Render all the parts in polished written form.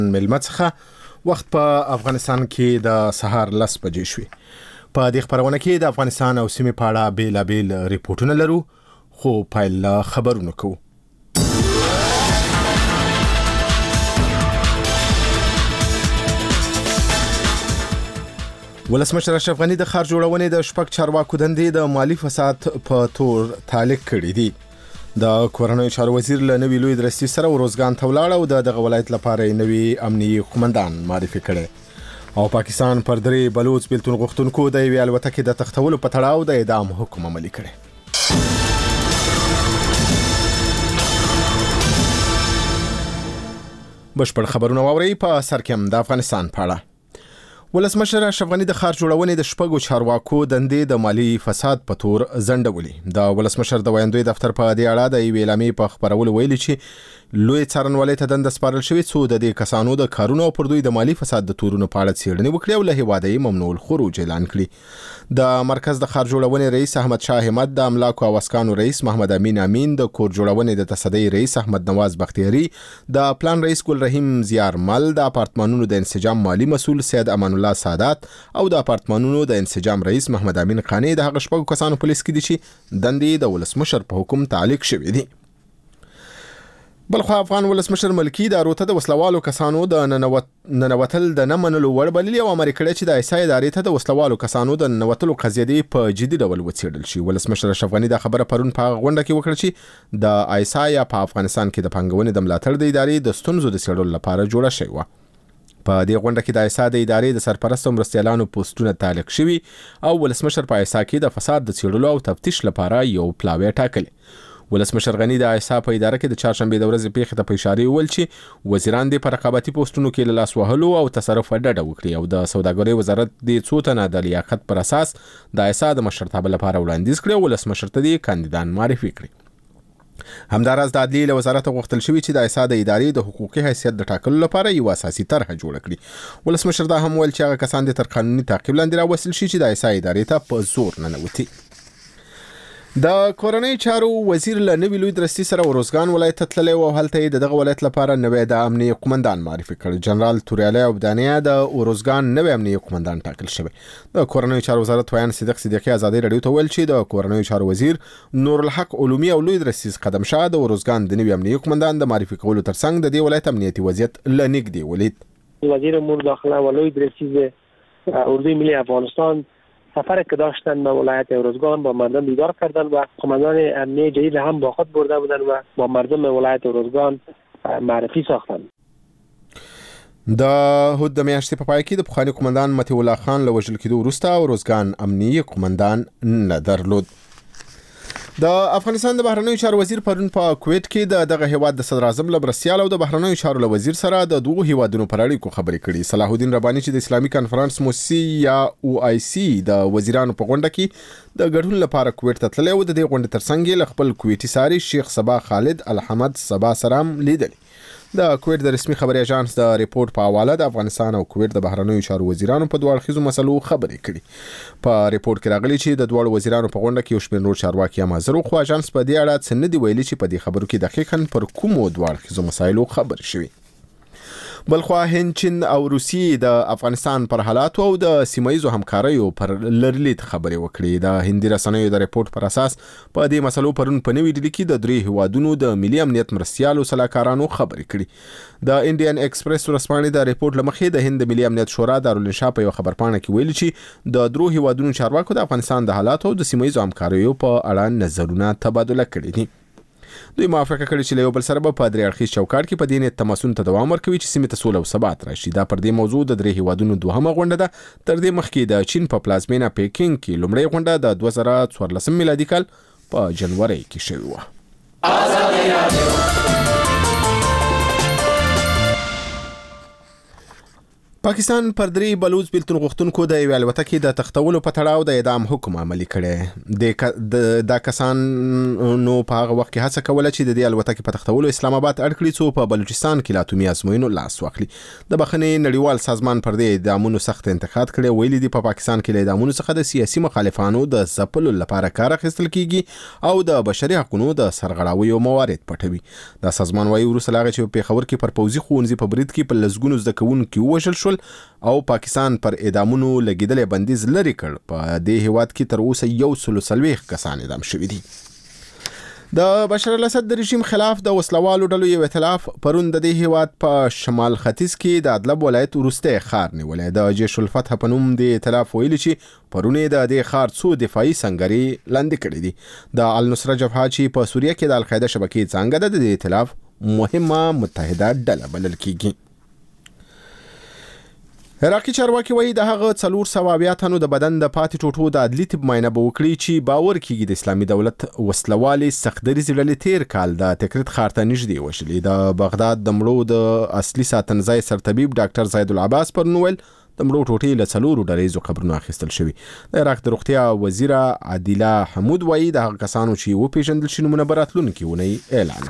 ملمه څخه وخت په افغانستان کې د سهار 10 بجې شوې. په دې خبرونه کې د افغانستان او سیمې په اړه بیلابیل ریپورتونه لرو، خو پیل خبرونه کوو. ولسمشر اشرف غني د ښار جوړونې د شپږ چارواکو دندې د مالی فساد په تور تعلیق کړي دي. د کورنیو چارو وزیر له نوي لوی درستي سره ورزګان ته ولاړ او دغه ولایت لپاره نوي امنیي قومندان معرفي کړي او پاکستان پر درې بلوچ بیلتون غوښتونکو د یوې الوتکې د تختولو په تړاو د اعدام حکم عملي کړي. بشپړ خبرونه واورئ په سر کې د افغانستان په اړه. ولسمشر اشرف غني د ښار جوړونې د شپږو چارواکو دندې د مالی فساد په تور ځنډولې. د ولسمشر د ویاندوی دفتر په دې اړه د یوې اعلامیې په خبرولو ویلي چې لوی څارنوالۍ ته دنده سپارل شوې څو د دې کسانو د کارونو او پر دوی د مالی فساد د تورونو په اړه څېړنې وکړي او له هیواده یې ممنوع الخروج اعلان کړي. د مرکز د ښار جوړونې رئیس احمد شاه همت، د املاکو او اسکانو رئیس محمد امین، د کور جوړونې د تصدۍ رئیس احمد نواز بختیاري، د پلان رئیس ګل رحیم زیارمل، د اپارتمانونو د انسجام مالی مسؤل سید امان الله سادات او د اپارتمانونو د انسجام رئیس محمد امین قانی د هغه شپږو کسانو په لیست کې دي چې دندې د ولسمشر په حکم تعلیق شوې دي. بلخو افغان ولسمشر ملکی د اروته د وسلوالو کسانو د ننوتل د نه منلو وړ بللي او امر کړی چې د ایسا ادارې ته د وسلوالو کسانو د ننوتلو قضیه دی په جدي ډول وڅېړل شي. ولسمشر اشرف غني د خبره پرون په غونډه کې وکړه چې د ایسا یا په افغانستان کې د پنګونې د ملاتړ د ادارې د ستونزو د څېړلو لپاره جوړه شوې وه. په دې غونډه کې د ایسا د ادارې د سرپرست مرستیالانو پوسټونه تعلیق شوي او ولسمشر په ایسا کې د فساد د څېړلو او تفتیش لپاره یو پلاوی ټاکلی. ولسمشر غني د ایسا په اداره کې د چهارشنبې د ورځې پیښې ته په اشاره ویل چې وزیران دې په رقابتي پوسټونو کې له لاس وهلو او تصرف ډډه وکړي او د سوداګرۍ وزارت دې څو تنه د لیاقت پر اساس د ایسا د مشرتابه لپاره وړاندیز کړي او ولسمشر ته دې کاندیدان معرفي کړي. همداراز د عدلیې له وزارت غوښتل شوي چې د ایسا د ادارې د حقوقي حیثیت د ټاکلو لپاره یو اساسي طرحه جوړه کړي. ولسمشر دا هم ویل چې هغه کسان دې تر قانوني تعقیب لاندې راوستل شي چې د ایسا ادارې ته په زور ننوتي. د کورنیو چارو وزیر له نوي لوی درستي سره ورزګان ولایت ته تللی او هلته یې دغه ولایت لپاره نوی د امنیي قومندان معرفي کړ. جنرال توریالی عبدانیه د ورزګان نوی امنیي قومندان ټاکل شوی. د کورنیو چارو وزارت ویان صدیق صدیقي ازادي رادیو ته ویل چې د کورنیو چارو وزیر نور الحق علومي او لوی درستي قدم شاه د ورزګان د نوي امنیي قومندان د معرفي کولو ترڅنګ د دې ولایت امنیتي وضعیت له نږدې ولید. وزیر امور داخله و لوی درستي اردوی ملی افغانستان سفر که داشتن به ولایت ورزگان با مردم دیدار کردن و قماندان امنیه جدید هم با خود برده بودن و با مردم ولایت ورزگان معرفی ساختن. د هود د میاشتې په پای کې د پخوانی قماندان مطیع الله خان له وژل کېدو وروسته ورزګان امنیي قماندان نه درلود. د افغانستان د بهرنیو چارو وزیر پرون په کویت کې دغه هیواد د صدر اعظم له مرستیال او د بهرنیو چارو وزیر سره د دوه هیوادونو پر اړیکو خبرې کړي. صلاح الدین رباني چې د اسلامي کانفرنس موسسي یا OIC د وزیرانو په غونډه کې د ګډون لپاره کویت ته تللی او د دې غونډې ترڅنګ له خپل کویتي ساري شیخ صبا خالد الحمد صبا سلام لیدل. د کویت د رسمي خبري اژانس د ریپورت په حواله د افغانستان او کویت د بهرنیو چارو وزیرانو په دوه اړخیزو مسلو خبرې کړي. په ریپورت کې راغلي چې د دوه وزیرانو په غونډه کې یو شمېر نور چارواکي هم حاضر وو، خو اژانس په دې اړه څه نه دی ویلي چې په دې خبرو کې دقیقاً پر کومو دوه اړخیزو مسایلو خبرې شوي. بلخو هند، چین او روسیې د افغانستان پر حالاتو او د سیمایزو همکاریو پر لرلید خبرې وکړي. د هندي رسنیو د ریپورت پر اساس په دې مسلو پرون په نوې ډیلي کې د درې هیوادونو د ملي امنیت مرستیالو سلاکارانو خبرې کړي. د انډین ایکسپریس ورسپانې د ریپورت لمخې د هند ملي امنیت شورا دارالانشا په یو خبرپاڼه کې ویلي چې د درو هیوادونو چارواکو د افغانستان د حالاتو او د سیمایزو همکاریو په اړه نظرونه تبادله کړي دي. دوی موافقه کړې چې له یو بل سره به په درې اړخیز چوکاټ کې په دې نیت تماسونو ته دوام ورکوي چې سیمې ته سوله او ثبات راشي. دا پر دې موضوع د درې هیوادونو دوهمه غونډه ده. تر دې مخکې د چین په پلازمینه پیکینګ کې لومړۍ غونډه د 2014 میلادي کال په جنوري کې شوې وه. پاکستان پر درې بلوچ بیلتون غوښتونکو د یوې الوتکې د تختولو په تړاو د اعدام حکم عملي کړی. دا کسان نو په هغه وخت کې هڅه کوله چې د دې الوتکې په تختولو اسلام آباد اړ کړي څو په بلوچستان کې لا اتومي ازموینو لاس واخلي. د بخښنې نړیوال سازمان پر دې اعدامونو سخت انتقاد کړی. ویلي دي په پاکستان کې له اعدامونو څخه د سیاسي مخالفانو د ځپلو لپاره کار اخیستل کیږي او د بشري حقوقو د سرغړاویو موارد پټوي. دا سازمان وايي وروسته له هغه چې په پېښور کې پر پوځي ښوونځي په برید کې په لسګونو زده کوونکي ووژل شول او پاکستان پر اعدامونو لګیدل بندیز لري کړ. په دې هیواد کې تر اوسه 140 کسان اعدام شوي دي. د بشار الاسد د رژیم خلاف د وسلوالو ډلو یو ائتلاف پرون د دې هیواد په شمال ختیځ کې د ادلب ولایت وروسته خار نیولې. د جيش الفتح په نوم د ائتلاف ویلي چې پرونه د دې خار څو دفاعي سنگري لاندې کړې دي. د النصره جبهه چې په سوریه کې د القاعده شبکې څنګه د دې ائتلاف مهمه متحده ډله بلل کیږي. عراقي چارواکي وایي د هغه 400 تنو د بدن د پاتې ټوټو د عدلي طب معاینه به وکړي چې باور کیږي د اسلامي دولت وسلوالي سختدریز ډلې تیر کال د تکریت خار ته نږدې وشلې. د بغداد د مړو د اصلي ساتنځای سرطبيب ډاکټر زید العباس پر نوول د مړو ټوټې له 4 ډلېزو قبرونو اخیستل شوي. د عراق د روغتیا وزیره عادله حمود وایي د هغه کسانو چې وپیژندل شي نومونه به راتلونکي اونۍ اعلان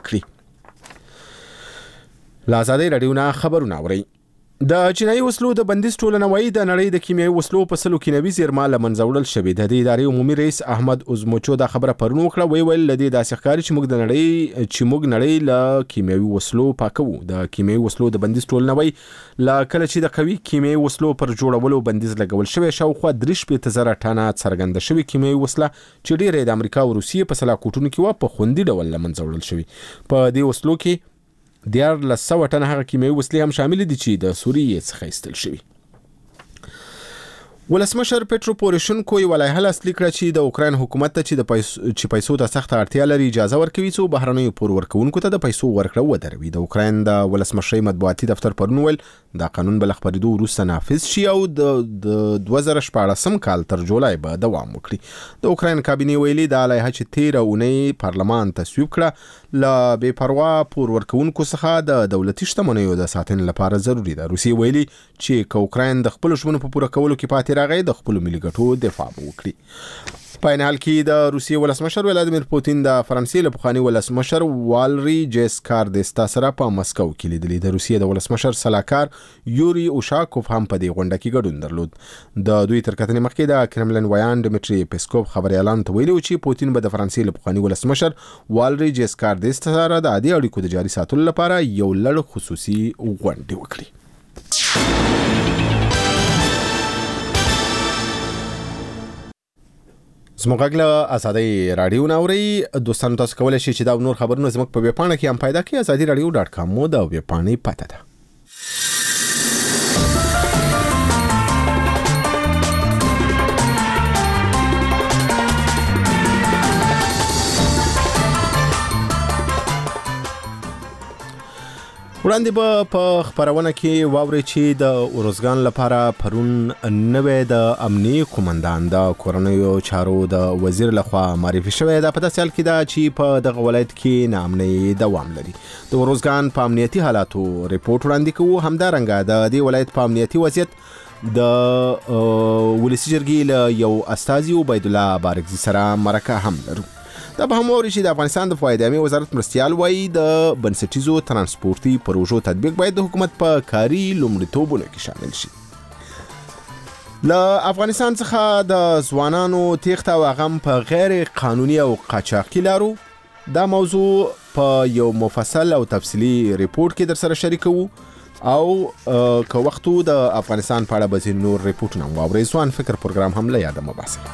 کړي. له ازادۍ راډیو نه خبرونه اورئ. د چینایي وسلو د بندیز ټولنه وایي د نړۍ د کیمیاوي وسلو په سلو کیمیاوي زیرمه له منځه وړل شوې. د دې ادارې عمومي رئیس احمد اوزموچو دا خبره پرون وکړه. ویل له دې داسې ښکاري چې موږ نړۍ له کیمیاوي وسلو پاکو. د کیمیاوي وسلو د بندیز ټولنه وایي لا کله چې د قوي کیمیاوي وسلو پر جوړولو بندیز لګول شوی شاوخوا 3,000 ټنه څرګنده شوی کیمیاوي وسله چې ډیره د امریکا او روسیې په سلاکوټونو کې و په خوندي ډول له منځه وړل شوی. په دې وسلو کې 1,000 ټنه هغه کیمیاوي وسلې هم شامل دي چې د سوریې څخه ایستل شوي. ولسمشر پټرو پوروشنکو یو لایحه لاسلیک کړه چې د اوکراین حکومت ته چې پیسو ته سخت اړتیا لري اجازه ورکوي څو بهرنیو پور ورکوونکو ته د پیسو ورکړه ودروي. د اوکراین د ولسمشر مطبوعاتي دفتر پرون ویل دا قانون بل خبرېدو وروسته نافذ شي او د 2014 کال تر جولای به دوام وکړي. د اوکراین کابینې ویلي دا لایحه چې 13 اونۍ پارلمان تصویب کړه له بې پروا پور ورکوونکو څخه د دولتي شتمنیو د ساتنې لپاره ضروری ده. روسیې ویلي چې اوکراین د خپل ژمنو په پوره کولو کې پاتې راغی د خپل ملي ګټو دفاع وکړي. په ان حال کې د روسیې ولسمشر ولادیمیر پوتین د فرانسې له پخواني ولسمشر والری جیسکاردستا سره په مسکو کې لیدلې. د روسیې د ولسمشر سلاکار یوري اوشاکوف هم په دې غونډه کې ګډون درلود. د دوی تر کتنې مخکې د کرملن ویان ډیمیټری پیسکوف خبريالانو ته ویلي چې پوتین به د فرانسې له پخواني ولسمشر والری جیسکاردستا سره د عادي اړیکو د جاري ساتلو لپاره یو لړ خصوصي غونډې وکړي. زموږ له ازادۍ راډیو ناوري دوستانو تاسو کولای شئ چې دا نور خبرونه زموږ په ویب پاڼه کې هم پیدا کړئ. azadiradio.com مو د ویب پاڼې پته ده. وړاندې به په خبرونه کې واوري چې د اورزګان لپاره پرون نوې د امنیي قومندان د کورنیو چارو د وزیر لخوا معرفي شوی. دا په داسې حال کې ده چې په دغه ولایت کې ناامنۍ دوام لري. د اورزګان په امنیتي حالاتو ریپورت وړاندې کوو. همدارنګه د دې ولایت په امنیتي وضعیت د ولسي جرګې له یو استازي عبید الله بارکزي سره مرکه هم لرو. دا به هم اوري چې د افغانستان د فواید عامې وزارت مرستیال وایي د بنسټیزو ترانسپورتي پروژو تطبیق باید د حکومت په کاري لومړیتوبونو کې شامل شي. له افغانستان څخه د ځوانانو تیښته او هغه په غیر قانوني او قاچاقي لارو دا موضوع په یو مفصل او تفصیلي ریپورت کې در سره شریکوو او که وختو د افغانستان په اړه به نور ریپورټونه واورئ. ځوان فکر پروګرام هم له یاده مه باسئ.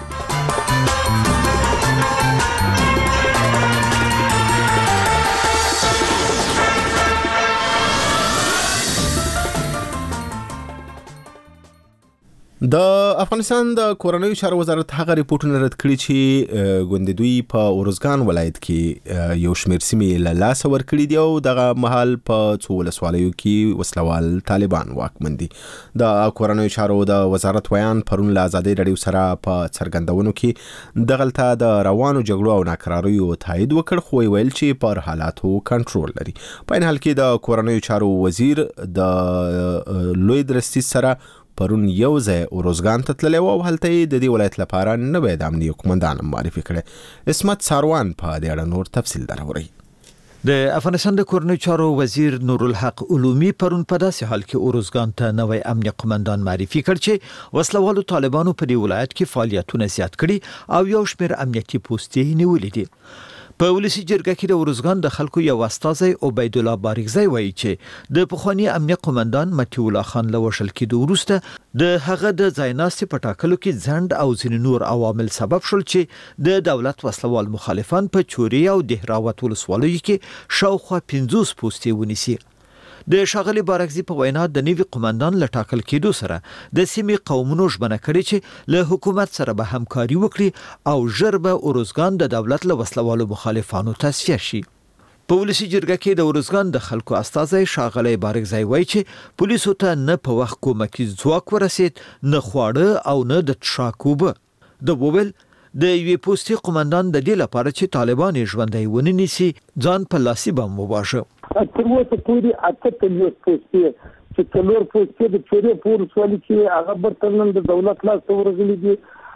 د افغانستان د کورنیو چارو وزارت هغه ریپورتونه رد کړي چې ګوندې دوی په اورزګان ولایت کې یو شمېر سیمې له لاسه ورکړي دي او دغه مهال په څو ولسوالیو کې وسلوال طالبان واکمن دي. د کورنیو چارو د وزارت ویان پرون له ازادي رادیو سره په څرګندونو کې دغلته د روانو جګړو او ناکراریو تایید وکړ، خو ویل چې پر حالاتو کنټرول لري. په این حال کې د کورنیو چارو وزیر د لوی درستي سره پرون یو ځای اورزګان ته تللی و او هلته یې د دې ولایت لپاره نوی د امنیه قومندان معرفي کړی. عصمت ساروان په دې اړه نور تفصیل دراوړي. د افغانستان د کورنیو چارو وزیر نورالحق علومي پرون په داسې حال کې اورزګان ته نوی امنیه قومندان معرفي کړ چې وسلوالو طالبانو په دې ولایت کې فعالیتونه زیات کړي او یو شمېر امنیتي پوستې نیولې دي. په ولسی جرګه کې د اورزګان د خلکو یو استازی عبید الله بارګزی وایي چې د پخوانی امنیه قومندان متي الله خان له وشل کېدو وروسته د هغه د ځایناستي په ټاکلو کې ځند او ځینې نور عوامل سبب شول چې د دولت وسلوال مخالفان په چوري او دهراوت ولسوالیو کې شاوخوا 50 پوستې ونیسي. د شاغلي بارګزی په وینا د نوي قومندان له ټاکل کېدو سره د سیمې قومونو ژمنه کړې چې له حکومت سره به همکاري وکړي او ژر به اورزګان د دولت له وسلوالو مخالفانو تصفیه شي. په ولسی جرګه کې د اورزګان د خلکو استازی شاغلي بارګزی وایي چې پولیسو ته نه په وخت کومکی ځواک ورسید، نه خواړه او نه د څښاک اوبه. د وویل د یوې پوستې قومندان د دې لپاره چې طالبان یې ژوندی ونه نیسي ځان په لاسي بم وواژه. تر اوسه پورې اته پوستې چې څلور پوستې د چوري پور سوالي چې هغه برترنن د دولت لاس ته ورغلي دي،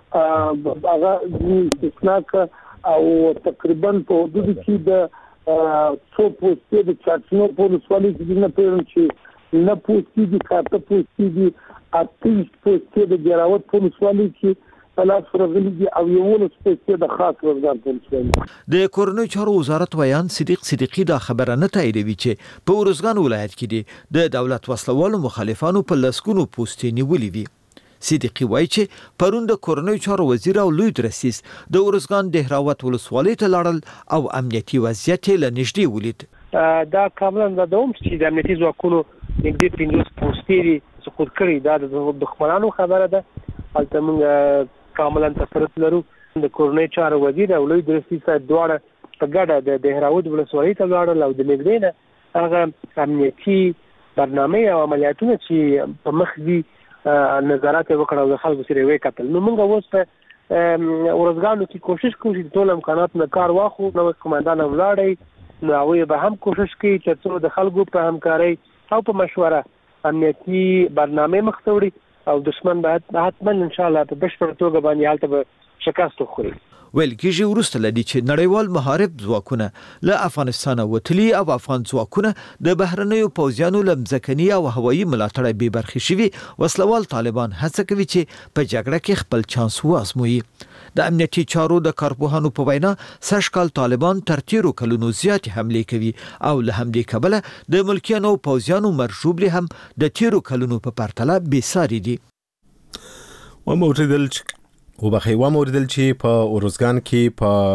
هغه استثناک او تقریبا په حدود کې د څو پوستې د چاټنو پور سوالي چې نه پیرم چې نه پوستې دي، کاته پوستې دي، اته پوستې د جراوت پور سوالي چې پلاس ورغلي دي او یو ولسپېڅ د خاص روزګار پولیسو. د کورنیو چارو وزارت ویان صدیق صدیقی دا خبره نه تاییدوي چې په اورزګان ولایت کې دي د دولت وسلوالو مخالفانو په لسګونو پوستې نیولې وي. صدیقی وایي چې پرون د کورنیو چارو وزیر او لوی درسیس د اورزګان دهراوت ولسوالۍ ته لاړل او امنیتي وضعیت له نږدې ولید. دا کاملا د دوم چې د امنیتي ځواکونو نږدې 50 پوستې دي سقوط کړي. دا د دښمنانو خبره ده. هلته موږ کاملا تفرد لرو. د کورنیو چارو وزیر او لوی درسي صاحب دواړه په ګډه د دهراوت ولسوالۍ ته لاړل او د نږدې نه هغه امنیتي برنامه او عملیاتونه چې په مخ دي نظارت وکړ او د خلکو سره وې کتل. نو موږ اوس په اورزګانو کې کوشش کوو چې ټول امکانات نه کار واخلو. نو قومندان ولاړی نو هغه به هم کوشش کوي چې د خلکو په همکاري او په مشوره امنیتي برنامه مخ ته وړي او دشمن به حتما ان شاء الله په بشپړ توګه باندې حالت به شکست وخوري. ویل کېږي وروسته لدی چې نړیوال محارب ځواکونه له افغانستان وتلي او افغان ځواکونه د بهرنیو پوځیانو له مځکني او هوایي ملاتړ بې برخې شوي وسلوال طالبان هڅه کوي چې په جګړه کې خپل چانس وازموي. د امنیتي چارو د کارپوهانو په وینا سږکال طالبان تر تیرو کلونو زیاتې حملې کوي او له همدې کبله د ملکیانو پوځیانو مرژوبلې هم د تیرو کلونو په پرتله بېساري دي. وموردل چې په اورزګان کې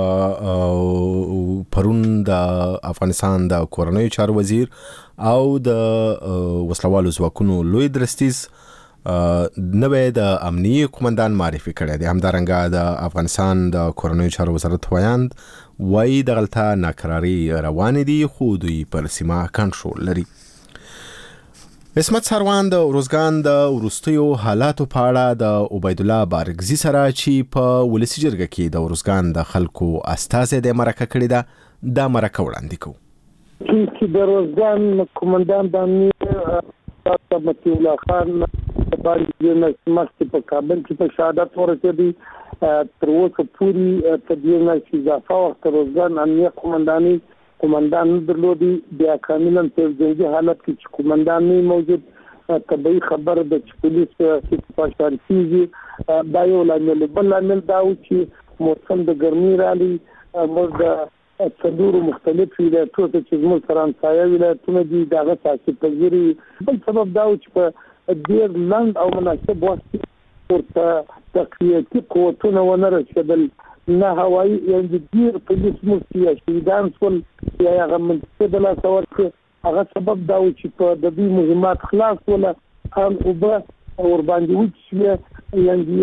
په پرون د افغانستان د کورنیو چارو وزیر او د وسلوالو ځواکونو لوی درستیز نوې د امنیه قومندان معرفي کړی دی. همدارنګه د افغانستان د کورنیو چارو وزارت ویاند وایي دغلته ناکراري روانې دي خو دوی پر سیمه کنټرول لري. عصمت ساروان د اورزګان د وروستیو حالاتو په اړه د عبید الله بارګزی سره چې په ولسی جرګه کې د اورزګان د خلکو استازی د مرکه کړی ده د مرکه وړاندې کوو. چې د اورزګان قومندان د امنیه متي الله خان باندې مخکې په کابل کې په شهادت ورسېدی. تر اوسه پورې په دې نه چې اضافه وخت اورزګان امنیه قومندان درلودي. بیا کاملا په جنگي حالت کې چې قومندان نه موجود طبيعي خبر د پولیس چې پاشار کیږي. دا یو لامل بل لامل دا و چې موسم د ګرمۍ رالي موږ د څلورو مختلف ولایتونو چې زموږ سره همسایه ولایتونه دي دغه تاسیس پذیري. بل سبب دا و چې په ډېر لنډ او مناسب وخت کې ورته تقویتي قوتونه ونه رسېدل. نه هوایي یعنې ډېر پولیس مو یا شهیدان شول یا هغه منطقې د لاسه ورکړې. هغه سبب دا و چې په د دوی مهمات خلاص وله هم اوبه ورباندې وچ شوې یعنی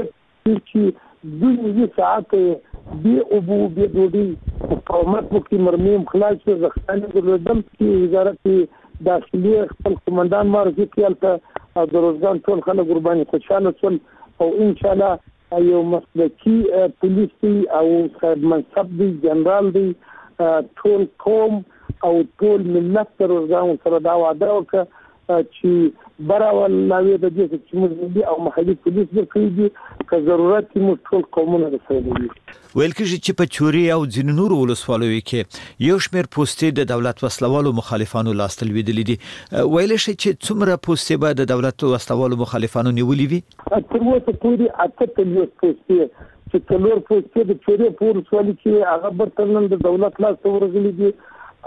چې دوی ساعت بي او بو بي دوی مقاومت وکړي مرمیم خلاص شو زخمانه درلودم چې وزارت داخلي خپل قومندان مارزي کېلته او د روزګان ټول خلک قرباني خوشاله شول او ان شاء الله یو مسلکي پولیس او صاحب منصب دی جنرال دی ټول قوم او ټول ملت د روزګان سره دا وعده وکړه چې براول لاوي د دې چې موږ او محلي پولیس ورکړي که ضرورت موږ ټول قومونه رسوي. ویل کېږي چې په چوري او ځینو نورو ولسوالیو کې یو شمېر پوستې د دولت وسلوالو مخالفانو لاس ته لوېدلې دي. ویل شي چې څومره پوستې به د دولت وسلوالو مخالفانو نیولې وي؟ تر اوسه پورې 8 پوستې چې څلور پوستې د چوري په ولسوالۍ کې هغه برترنن د دولت لاس ته ورغلي دي.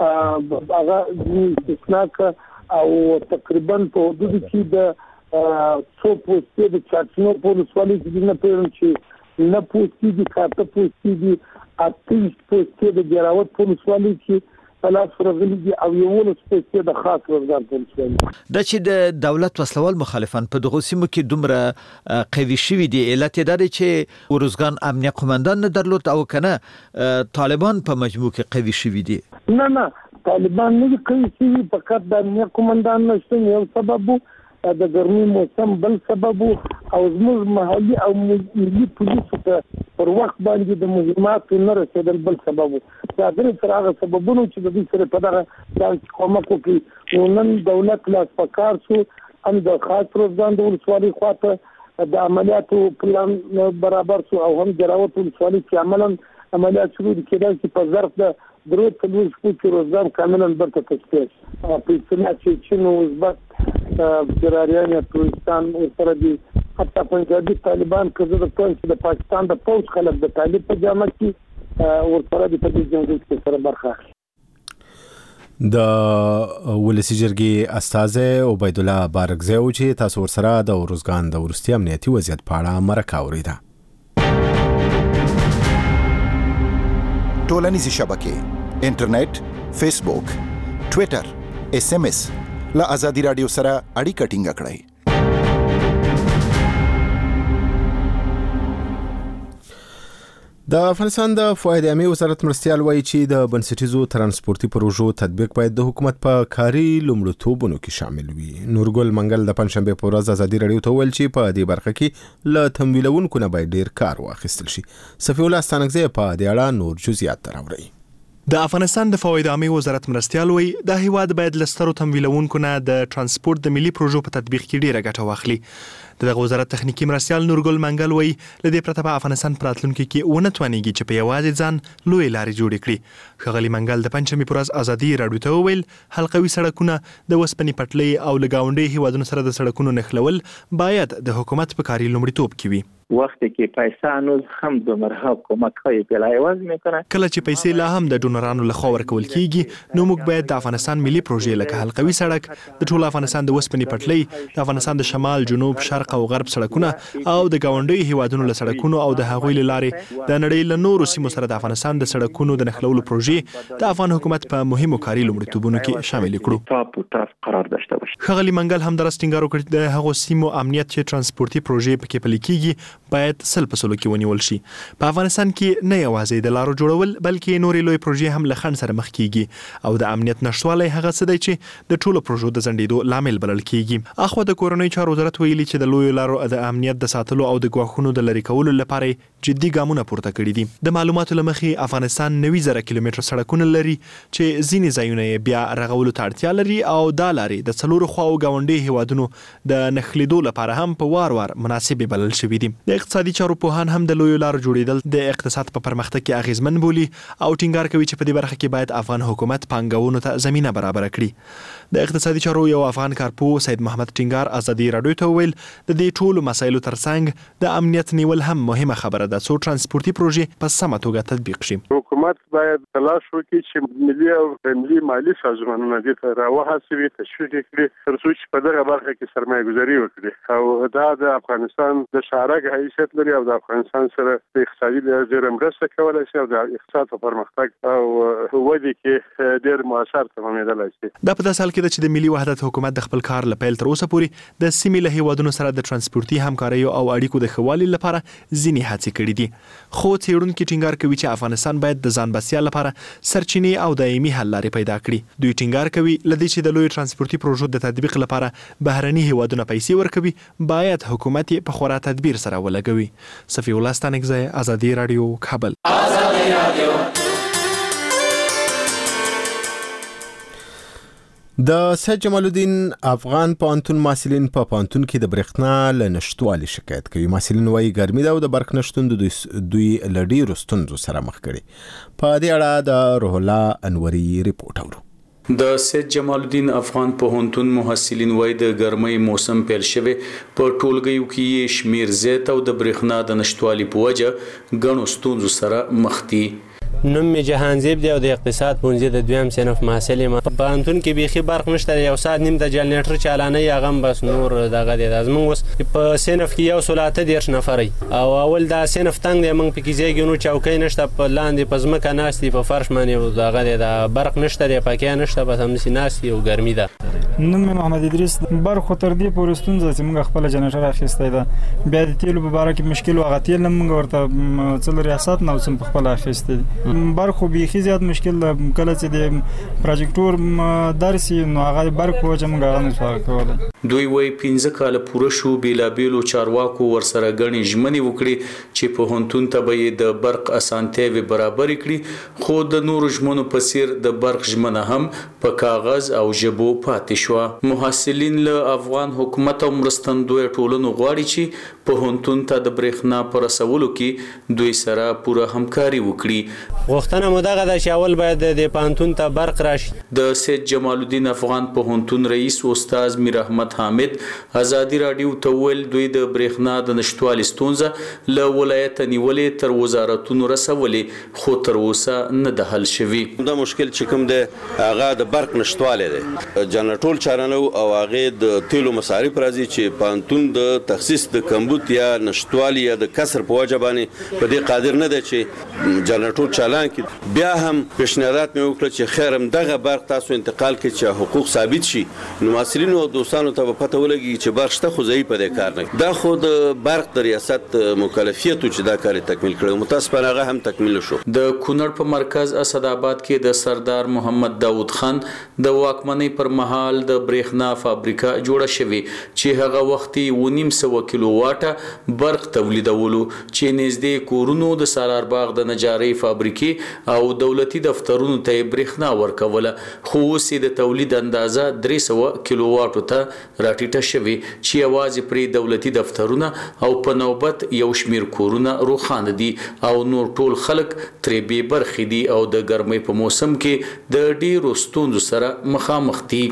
هغه استثناء او تقریبا په حدود کې د 100 پوستې د چارچنو په ولسوالۍ کې نه پیژنم چې نه پوستې دي کاته پوستې دي 8 پوستې د جراوت په ولسوالۍ کې پلاس ورغلي دي او یو پوستې د خاص روزګار په ولسوالۍ. دا چې د دولت وسلوال مخالفان په دغه سیمو کې دومره قوي شوي دي علت یې دا دی چې ورزګان امنیه قومندان نه درلود او کنه طالبان په مجموع کې قوي شوي دي. نه طالبان نه کوي چې فقط د امنیه قومندان نشته یو سبب د ګرمي موسم بل سبب او زموږ محلي او ملي پولیسو ته پر وخت باندې د مهماتو نه رسیدل بل سبب دا درې تر هغه سببونو چې د دې سره په دغه کومک کوي نن دولت لا پکار شو هم د خاص روزګان د ولسوالۍ خواته د عملیاتو پلان برابر شو او هم جراوت ولسوالۍ کې عملیات شروع کېدل چې په ظرف د درو تلويز کې روزګار کاملا برته تشکیل په اصطلاح چې چین او ازبک جراریان یا ترکستان سره دي حتی پنجابي طالبان کزه د چې د پاکستان د پوز خلک د طالب په جامه کې ورسره د دې جنګ کې سره برخه اخلي. د ولسی جرګې استاد عبید الله بارکزی او چې تاسو ورسره د روزګان د ورستي امنیتي وضعیت په اړه مرکه اوریده. ټولنیزې شبکې انټرنیټ، فیسبوک، ټویټر، SMS له آزادي رادیو سره اړیکه ټینګه کړئ. د افغانستان د فواید عامه وزارت مرستیال وایي چې د بنسټیزو ترانسپورتي پروژو تطبیق باید د حکومت په کاري لومړیتوبونو کې شامل وي. نورګل منګل د پنځشنبه په ورځ آزادي رادیو ته ویل چې په دې برخه کې له تمویلونکو نه باید ډیر کار واخیستل شي. صفی الله ستانکزی په دې اړه نور جزئیات راوړي. د افغانستان د فواید عامه وزارت مرستیال وایي د هیواد باید لسترو تمویلونکو نه د ترانسپورت د ملي پروژو په تطبیق کې ډیره ګټه واخلي. دغه وزارت تخنیکی مرستیال نورګل منګل وایي لدې پرته په افغانستان په راتلونکي کې ونه توانېږي چې په یوازې ځان لوی لارې جوړې کړي. ښاغلي منګل د پنځمې پر ورځ آزادي رادیو ته وویل حلقوي سړکونه د وسپنې پټلۍ او له ګاونډي هیوادونو سره د سړکونو نښلول باید د حکومت په کاري لومړیتوب کې وي. وقتی که پیسه هنوز هم دونرها کمک‌های بلایواز میکنه کله چې پیسې لا هم د ډونرانو لخوا ورکول کیږي نو موږ باید د افغانستان ملي پروژې لکه حلقوي سړک د ټول افغانستان د وسپنې پټلۍ د افغانستان د شمال جنوب شرق او غرب سړکونه او د ګاونډي هیوادونو له سړکونو او د هغوی لارې د نړۍ له نورو سیمو سره د افغانستان د سړکونو د نښلولو پروژې د افغان حکومت په مهمو کاري لومړیتوبونو کې شامل کړو. ښاغلي منګل هم درس ټینګار وکړ د هغو سیمو امنیت چې ترانسپورتي پروژې پکې پلي کیږي باید سلسله کې ونیول شي. په افغانستان کې نه یوازې د لارو جوړول بلکې نورې لوی پروژې هم له خنډ سره مخ کیږي او د امنیت نشټوالی هغه څه دی چې د ټولو پروژو د ځنډېدو لامل بلل کیږي. اخو د کورنۍ چارو وزارت ویلي چې د لوی لارو د امنیت د ساتلو او د ګواښونو د لرې کولو لپاره جدي ګامونه پورته کړي دي. د معلوماتو له مخې افغانستان 90,000 کیلومتره سړکونه لري چې ځینې ځایونه یې بیا رغولو ته اړتیا لري او دا لارې د څلورو خواو ګاونډي هیوادونو د نښلېدو لپاره هم په وار مناسبې بلل شوي دي. د اقتصادي چارو پوهان هم د لوی لارو جوړیدل د اقتصاد په پرمختګ کې اغیزمن بولي او ټینګار کوي چې په دې برخه کې باید افغان حکومت پانګونو ته زمينه برابر کړي. د اقتصادي چارو یو افغان کارپوه سید محمد ټینګار آزادي رادیو ته ویل د دې ټولو مسایلو ترڅنګ د امنیت نیول هم مهمه خبره ده څو ترانسپورتي پروژې په سمه توګه تطبیق شي. حکومت باید تلاش وکړي چې ملي او ملي مالی سازمانونه دې ته راوهڅوي تشویق کړي تر څو چې په دغه برخه کې سرمایه‌ګذاري وکړي او دا د افغانستان د شارک حیثیت لري او د افغانستان سره د اقتصادي لحاظ مرسته کولای شي او د اقتصاد په پرمختګ او ودې کې ډېر مؤثر تمامېدلای شي. دا په داسې حال کې چې د ملي وحدت حکومت د خپل کار لپاره تر اوسه پورې د سیمې له هیوادونو سره سره د ترانسپورتي همکاریو او اړیکو د ښه والي لپاره ځینې هڅې کړې دي. خو څېړونکي ټینګار کوي چې افغانستان باید د ځان بسیا لپاره سرچینې او دایمي حل لارې پیدا کړي. دوی ټینګار کوي لدې چې د لوی ترانسپورتي پروژو د تطبیق لپاره بهرني هیوادونه پیسې ورکوي، باید حکومت یې په خورا تدبیر سره ولګوي. صفی الله ستانکزی، ازادي رادیو، کابل. د سید جمال الدین افغان پوهنتون محصلین په پوهنتون کې د برېښنا له نشتوالي شکایت کوي. محصلین وايي ګرمي ده او د برق نشتون دوی له ډېرو ستونزو سره مخ کړي. په دې اړه د روح الله انوري ریپورټ اورو. د سید جمال الدین افغان پوهنتون محصلین وای د ګرمۍ موسم پیل شوه، په ټولګیو کې شمیر زیات او د برېښنا د نشټوالي په وجه غنو ستونزو سره مخ دي. نوم می جهانزیب دی او د اقتصاد پونځي د دویم صنف محصل یم. په پوهنتون کې بیخي برق نشته، یو ساعت نیم د جنریټر چالانه یا غم بس نور دغه دی. زموږ اوس په صنف کې یو سلاته 13 نفر او اول دا صنف تنګ دی، موږ پکې ځایږو نو چوکۍ نشته، په لاندې په ځمکه ناستې په فرش باندې دغه دی، دا برق نشته دی، پکې نشته، بس همداسې ناستې او ګرمي ده. نوم می محمد ادریس. برق خو تر دې پورې ستونزه چې موږ خپل جنریټر اخیستی ده، بیا د تیلو په باره کې مشکل وغه تیل موږ ورته څل ریاست نو څم په خپل اخیستی. برق خو بیخي زیات مشکل ده، کله چې د پروجیکټور درسي نو هغه برق وجه موږ هغه نشو کولای. دوی وای 15 کال پوره شو بیلابیلو چارواکو ورسره غني ژمنې وکړي چې په هونتون ته به د برق اسانتیاوي برابر کړي، خو د نور ژمنو په څیر د برق ژمنه هم په کاغذ او ژبو پاتې شو. محصلین له افغان حکومت او مرستندوی ټولنو غواړي چې په هونتون ته د برېښنا پر رسولو کې دوی سره پوره همکاري وکړي. غوښتنه مو دغه ده چې اول باید د پوهنتون ته برق راشي. د سید جمال الدین افغان په هونتون رئیس استاد میر احمد حامد ازادي رادیو ته ویل دوی د برېښنا د نشټوالي ستونزه له ولایت نیولې تر وزارتونو رسولې، خو تر اوسه نه د حل شوی. دا مشکل چې کوم دی هغه د برق نشټوالی دی، جنرټول چارانو او هغه د تیلو مصارف راځي چې پوهنتون د تخصیص د کمبود یا نشټوالي یا د کسر په وجه باندې په دې قادر نه دی چې جنرټول چالان کړي. بیا هم پیشنهادات مې وکړه چې خیر هم دغه برق تاسو انتقال کړئ چې حقوق ثابت شي. نو محصلینو او دوستانو ته به پته ولګي چې برق شته خو ضعیف دی کار نه. دا خو د برق د ریاست مکلفیت چې دا کار تکمیل کړو، متاسفانه هغه هم تکمیل شو. د کونړ په مرکز اسداباد کې د سردار محمد داود خان د واکمنۍ پر مهال د برېښنا فابریکه جوړه شوې چې هغه وختي 1900 کیلو واټه برق تولیدولو، چې نږدې کورونو د سالارباغ د نجارۍ فابریکې او دولتي دفترونو ته برېښنا ورکوله، خو اوس د تولید اندازه 300 کیلو واټو ته راټیټه شوې چې یوازې پرې دولتي دفترونه او په نوبت یو شمیر کورونه روښانه دي او نور ټول خلک ترې بې برخې دي او د ګرمۍ په موسم کې د ډېرو ستونزو سره مخامخ دي.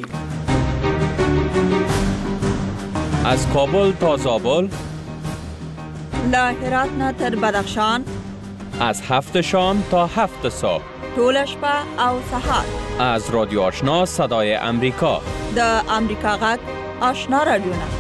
از کابل تا زابل، له هرات نه تر بدخشان، از 7 شام تا 7 صبح، طول شپه او سحر، از رادیو آشنا صدای امریکا، د امریکا غږ آشنا رادیو.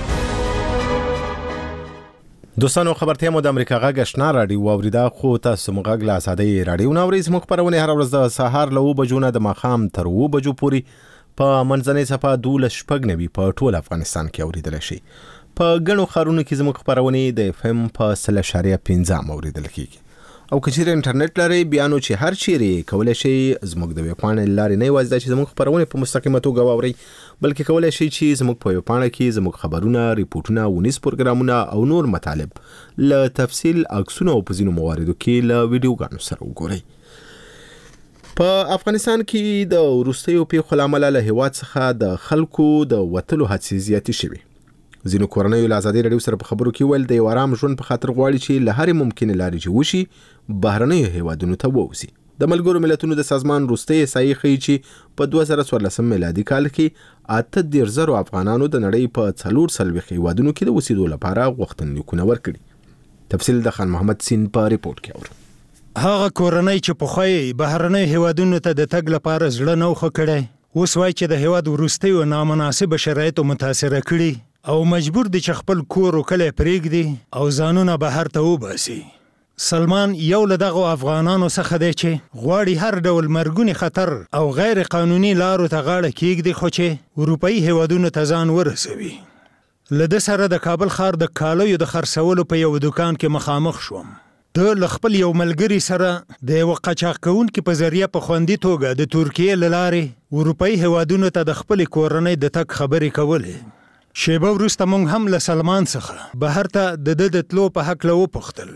دوستانو خبرتیا مو د امریکا غږ آشنا رادیو واوریدا، خو تاسو موږ غږ له ازادۍ رادیو نه اورئ. زموږ خبرونه هر ورځ د سهار له 9 بجو نه د ماښام تر 2 بجو پورې په منځنۍ صفحه 12 په ټول افغانستان کې اوریدل شي. په ګڼو ښارونو کې زموږ خبرونه د اف ام په 0.15 اوریدل کیږي. او که چیرې انټرنیټ لري بیا نو چې هر چیرې کولای شي زموږ د ویب پاڼې لارې نه یوازې دا چې زموږ خبرونه په مستقیمه توګه واورئ، بلکې کولای شي چې زموږ په ویب پاڼه کې زموږ خبرونه، ریپورتونه، ونیز پروګرامونه او نور مطالب له تفصیل، عکسونه او په ځینو مواردو کې له ویډیوګانو سره وګورئ. په افغانستان کې د وروستیو پیښو له امله له هېواد څخه د خلکو د وتلو هڅې زیاتې شوې. ځینو کورنیو له ازادي رادیو سره په خبرو کې ویل د یو آرام ژوند په خاطر غواړي چې له هرې ممکنې لارې چې وشي بهرنیو هیوادونو ته ووځي. د ملګرو ملتونو د سازمان وروستۍ احصایې ښیي چې په 2014 میلادي کال کې 8,000 افغانانو د نړۍ په 440 هیوادونو کې د اوسېدو لپاره غوښتنلیکونه ورکړي. تفصیل د خان محمد سین په ریپورت کې اورو. هغه کورنۍ چې پخوی بهرنیو هیوادونو ته د تګ لپاره زړه نه وښه کړی، اوس وایي چې د هیواد وروستیو نامناسبه شرایطو متاثره کړي او مجبور دي چې خپل کور او کلی پرېږدي او ځانونه بهر ته وباسي. سلمان یو له دغو افغانانو څخه دی چې غواړي هر ډول مرګونی خطر او غیر قانوني لارو ته غاړه کېږدي، خو چې اروپایي هیوادونو ته ځان ورسوي. لده سره د کابل ښار د کالیو د خرڅولو په یو دکان کې مخامخ شوم. د خپل یو ملګری سره د یو قاچاق کوونکي په ذریعه په خوندي توګه د ترکیې له لارې اروپایي هیوادونو ته د خپلې کورنۍ د تګ خبرې کولې. شیبه وروسته موږ هم له سلمان څخه بهر ته د ده د تلو په هکله وپوښتل.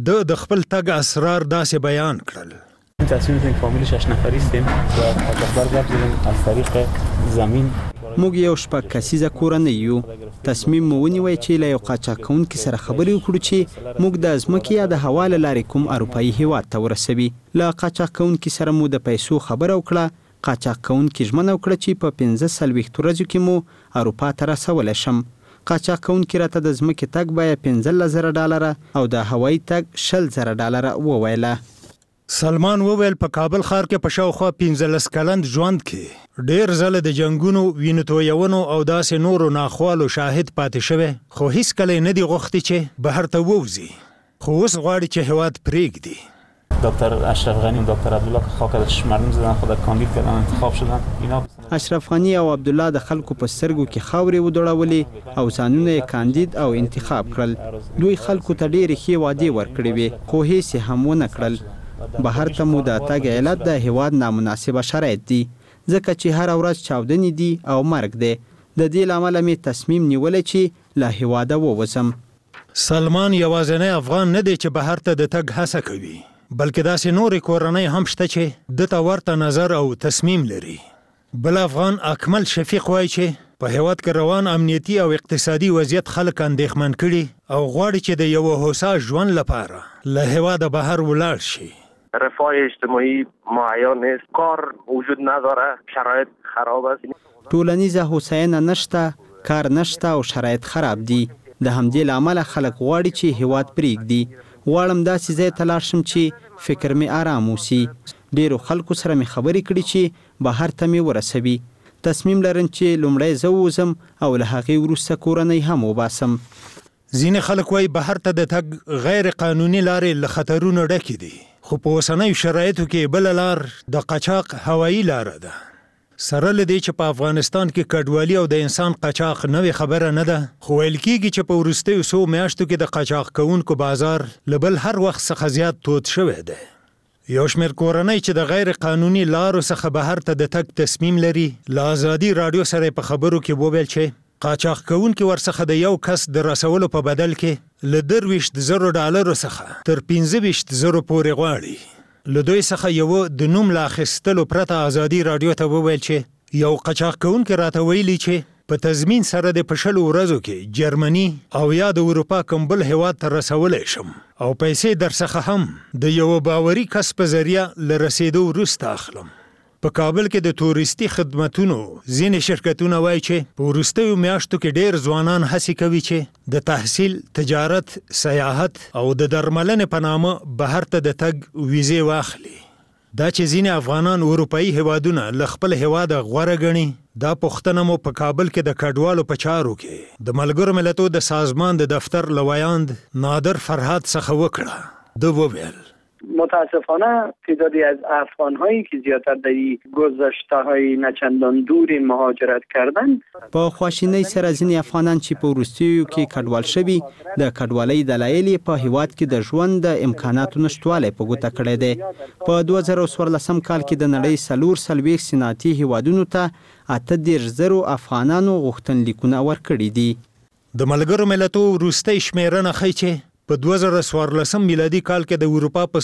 د خپل تګ اسرار داسې بیان کړل. تصمیم گرفتیم فامیل 6 نفری هستیم و قاچاقبر زد زدیم از طریق زمین. موږ یو شپږ کسیزه کورنۍ یو. تصمیم مو ونیوی چې له یو قاچاق کوونکي سره خبرې وکړو چې موږ د ځمکې یا د هوا له لارې کوم اروپایي هیواد ته ورسوي. له قاچاق کوونکي سره مو د پیسو خبره وکړه. قاچاق کوونکي ژمنه وکړه چې په 15 ورځو کې مو اروپا ته رسولی شم. قاچاق کوونکي راته د ځمکې تګ بیه $15,000 او د هوایي تګ $10,000 وویله. سلمان وویل په کابل ښار کې په شاوخوا 15 کلن ژوند کې ډېر ځله د جنګونو، وینو تویونو او داسې نورو ناخوالو شاهد پاتې شوی، خو هیڅکله یې نه دي غوښتي چې بهر ته ووځي، خو اوس غواړي چې هیواد پرېږدي. دکتر اشرف غنی و دکتر عبدالله که خاک از شمرون زدن خود کاندید کردن انتخاب شدن. اینا اشرف غنی او عبدالله د خلکو په سترګو کې خاورې ودړولې او ځانونه یې کاندید او انتخاب کړل. دوی خلکو ته ډېرې ښې وعدې ورکړې وې، خو هیڅ یې هم ونه کړل. بهر ته مو د تګ علت د هیواد نامناسبه شرایط دي، ځکه چې هر ورځ چاودنې دي او مرګ دی. د دې له امله مې تصمیم نیولی چې له هیواده ووځم. سلمان یوازینی افغان نه دی چې بهر ته د تګ هڅه کوي، بلکې داسې نورې کورنۍ هم شته چې د ته ورته نظر او تصمیم لري. بل افغان اکمل شفیق وایي چې په هیواد کې روان امنیتي او اقتصادي وضعیت خلک اندېښمن کړي او غواړي چې د یو هوسا ژوند لپاره له هیواده بهر ولاړ شي. رفاه اجتماعی معین نیست، کار وجود نداره، شرایط خراب است. ټولنیزه هوساینه نشته، کار نشته او شرایط خراب دي. د همدې له امله خلک غواړي چې هیواد پرېږدي. غواړم داسې ځای ته لاړ شم چې فکر مې آرام اوسي. ډېرو خلکو سره مې خبرې کړي چې بهر ته مې ورسوي. تصمیم لرم چې لومړی زه ووځم او له هغې وروسته کورنۍ هم وباسم. ځینې خلک وایي بهر ته د تګ غیر قانوني لارې له خطرونو ډکې دي، خو په اوسنیو شرایطو کې بله لار د قاچاق هوایي لاره ده. سره له دې چې په افغانستان کې کډوالي او د انسان قاچاق نوې خبره نه ده، خو ویل کېږي چې په وروستیو څو میاشتو کې د قاچاق کوونکو بازار له بل هر وخت څخه زیات تود شوی دی. یو شمېر کورنۍ چې د غیر قانوني لارو څخه بهر ته د تګ تصمیم لري، له ازادي راډیو سره په خبرو کې وویل چې قاچاق کوونکي ورڅخه د یو کس د رسولو په بدل کې له $20,000 څخه تر $15,000 پورې غواړي. له دوی څخه یو د نوم لا اخیستلو پرته ازادي راډیو ته وویل چې یو قاچاق کوونکی راته ویلي چې په تضمین سره د په 20 ورځو کې جرمني او یا د اروپا کوم بل هیواد ته رسولی شم او پیسې درڅخه هم د یو باوري کس په ذریعه له رسېدو وروسته اخلم. په کابل کې د تورستي خدمتونو ځینې شرکتونه وایي چې په وروستیو میاشتو کې ډېر ځوانان هڅې کوي چې د تحصیل، تجارت، سیاحت او د درملنې په نامه بهر ته د تګ ویزې واخلي. دا چې ځینې افغانان اروپایي هیوادونه له خپل هیواده غوره ګڼي، دا پوښتنه مو په کابل کې د کډوالو په چارو کې د ملګرو ملتونو د سازمان د دفتر له ویاند نادر فرهاد څخه وکړه. ده وویل متاسفانه تعدادی از افغان‌هایی که زیادتر در گذشته‌های نچندان دور مهاجرت کردن په خواشینۍ سره ځینې افغانان چې په وروستیو کې کډوال شوي د کډوالۍ دلایل په هیواد کې د ژوند د امکاناتو نشتوالی په ګوته کړی دی. په 2014 کال کې د نړۍ 40 صنعتي هیوادونو ته 38,000 افغانانو غوښتنلیکونه ورکړي دي. د ملګرو ملتونو وروستۍ شمیرنه ښیي چې په 2014 میلادي کال کې د اروپا په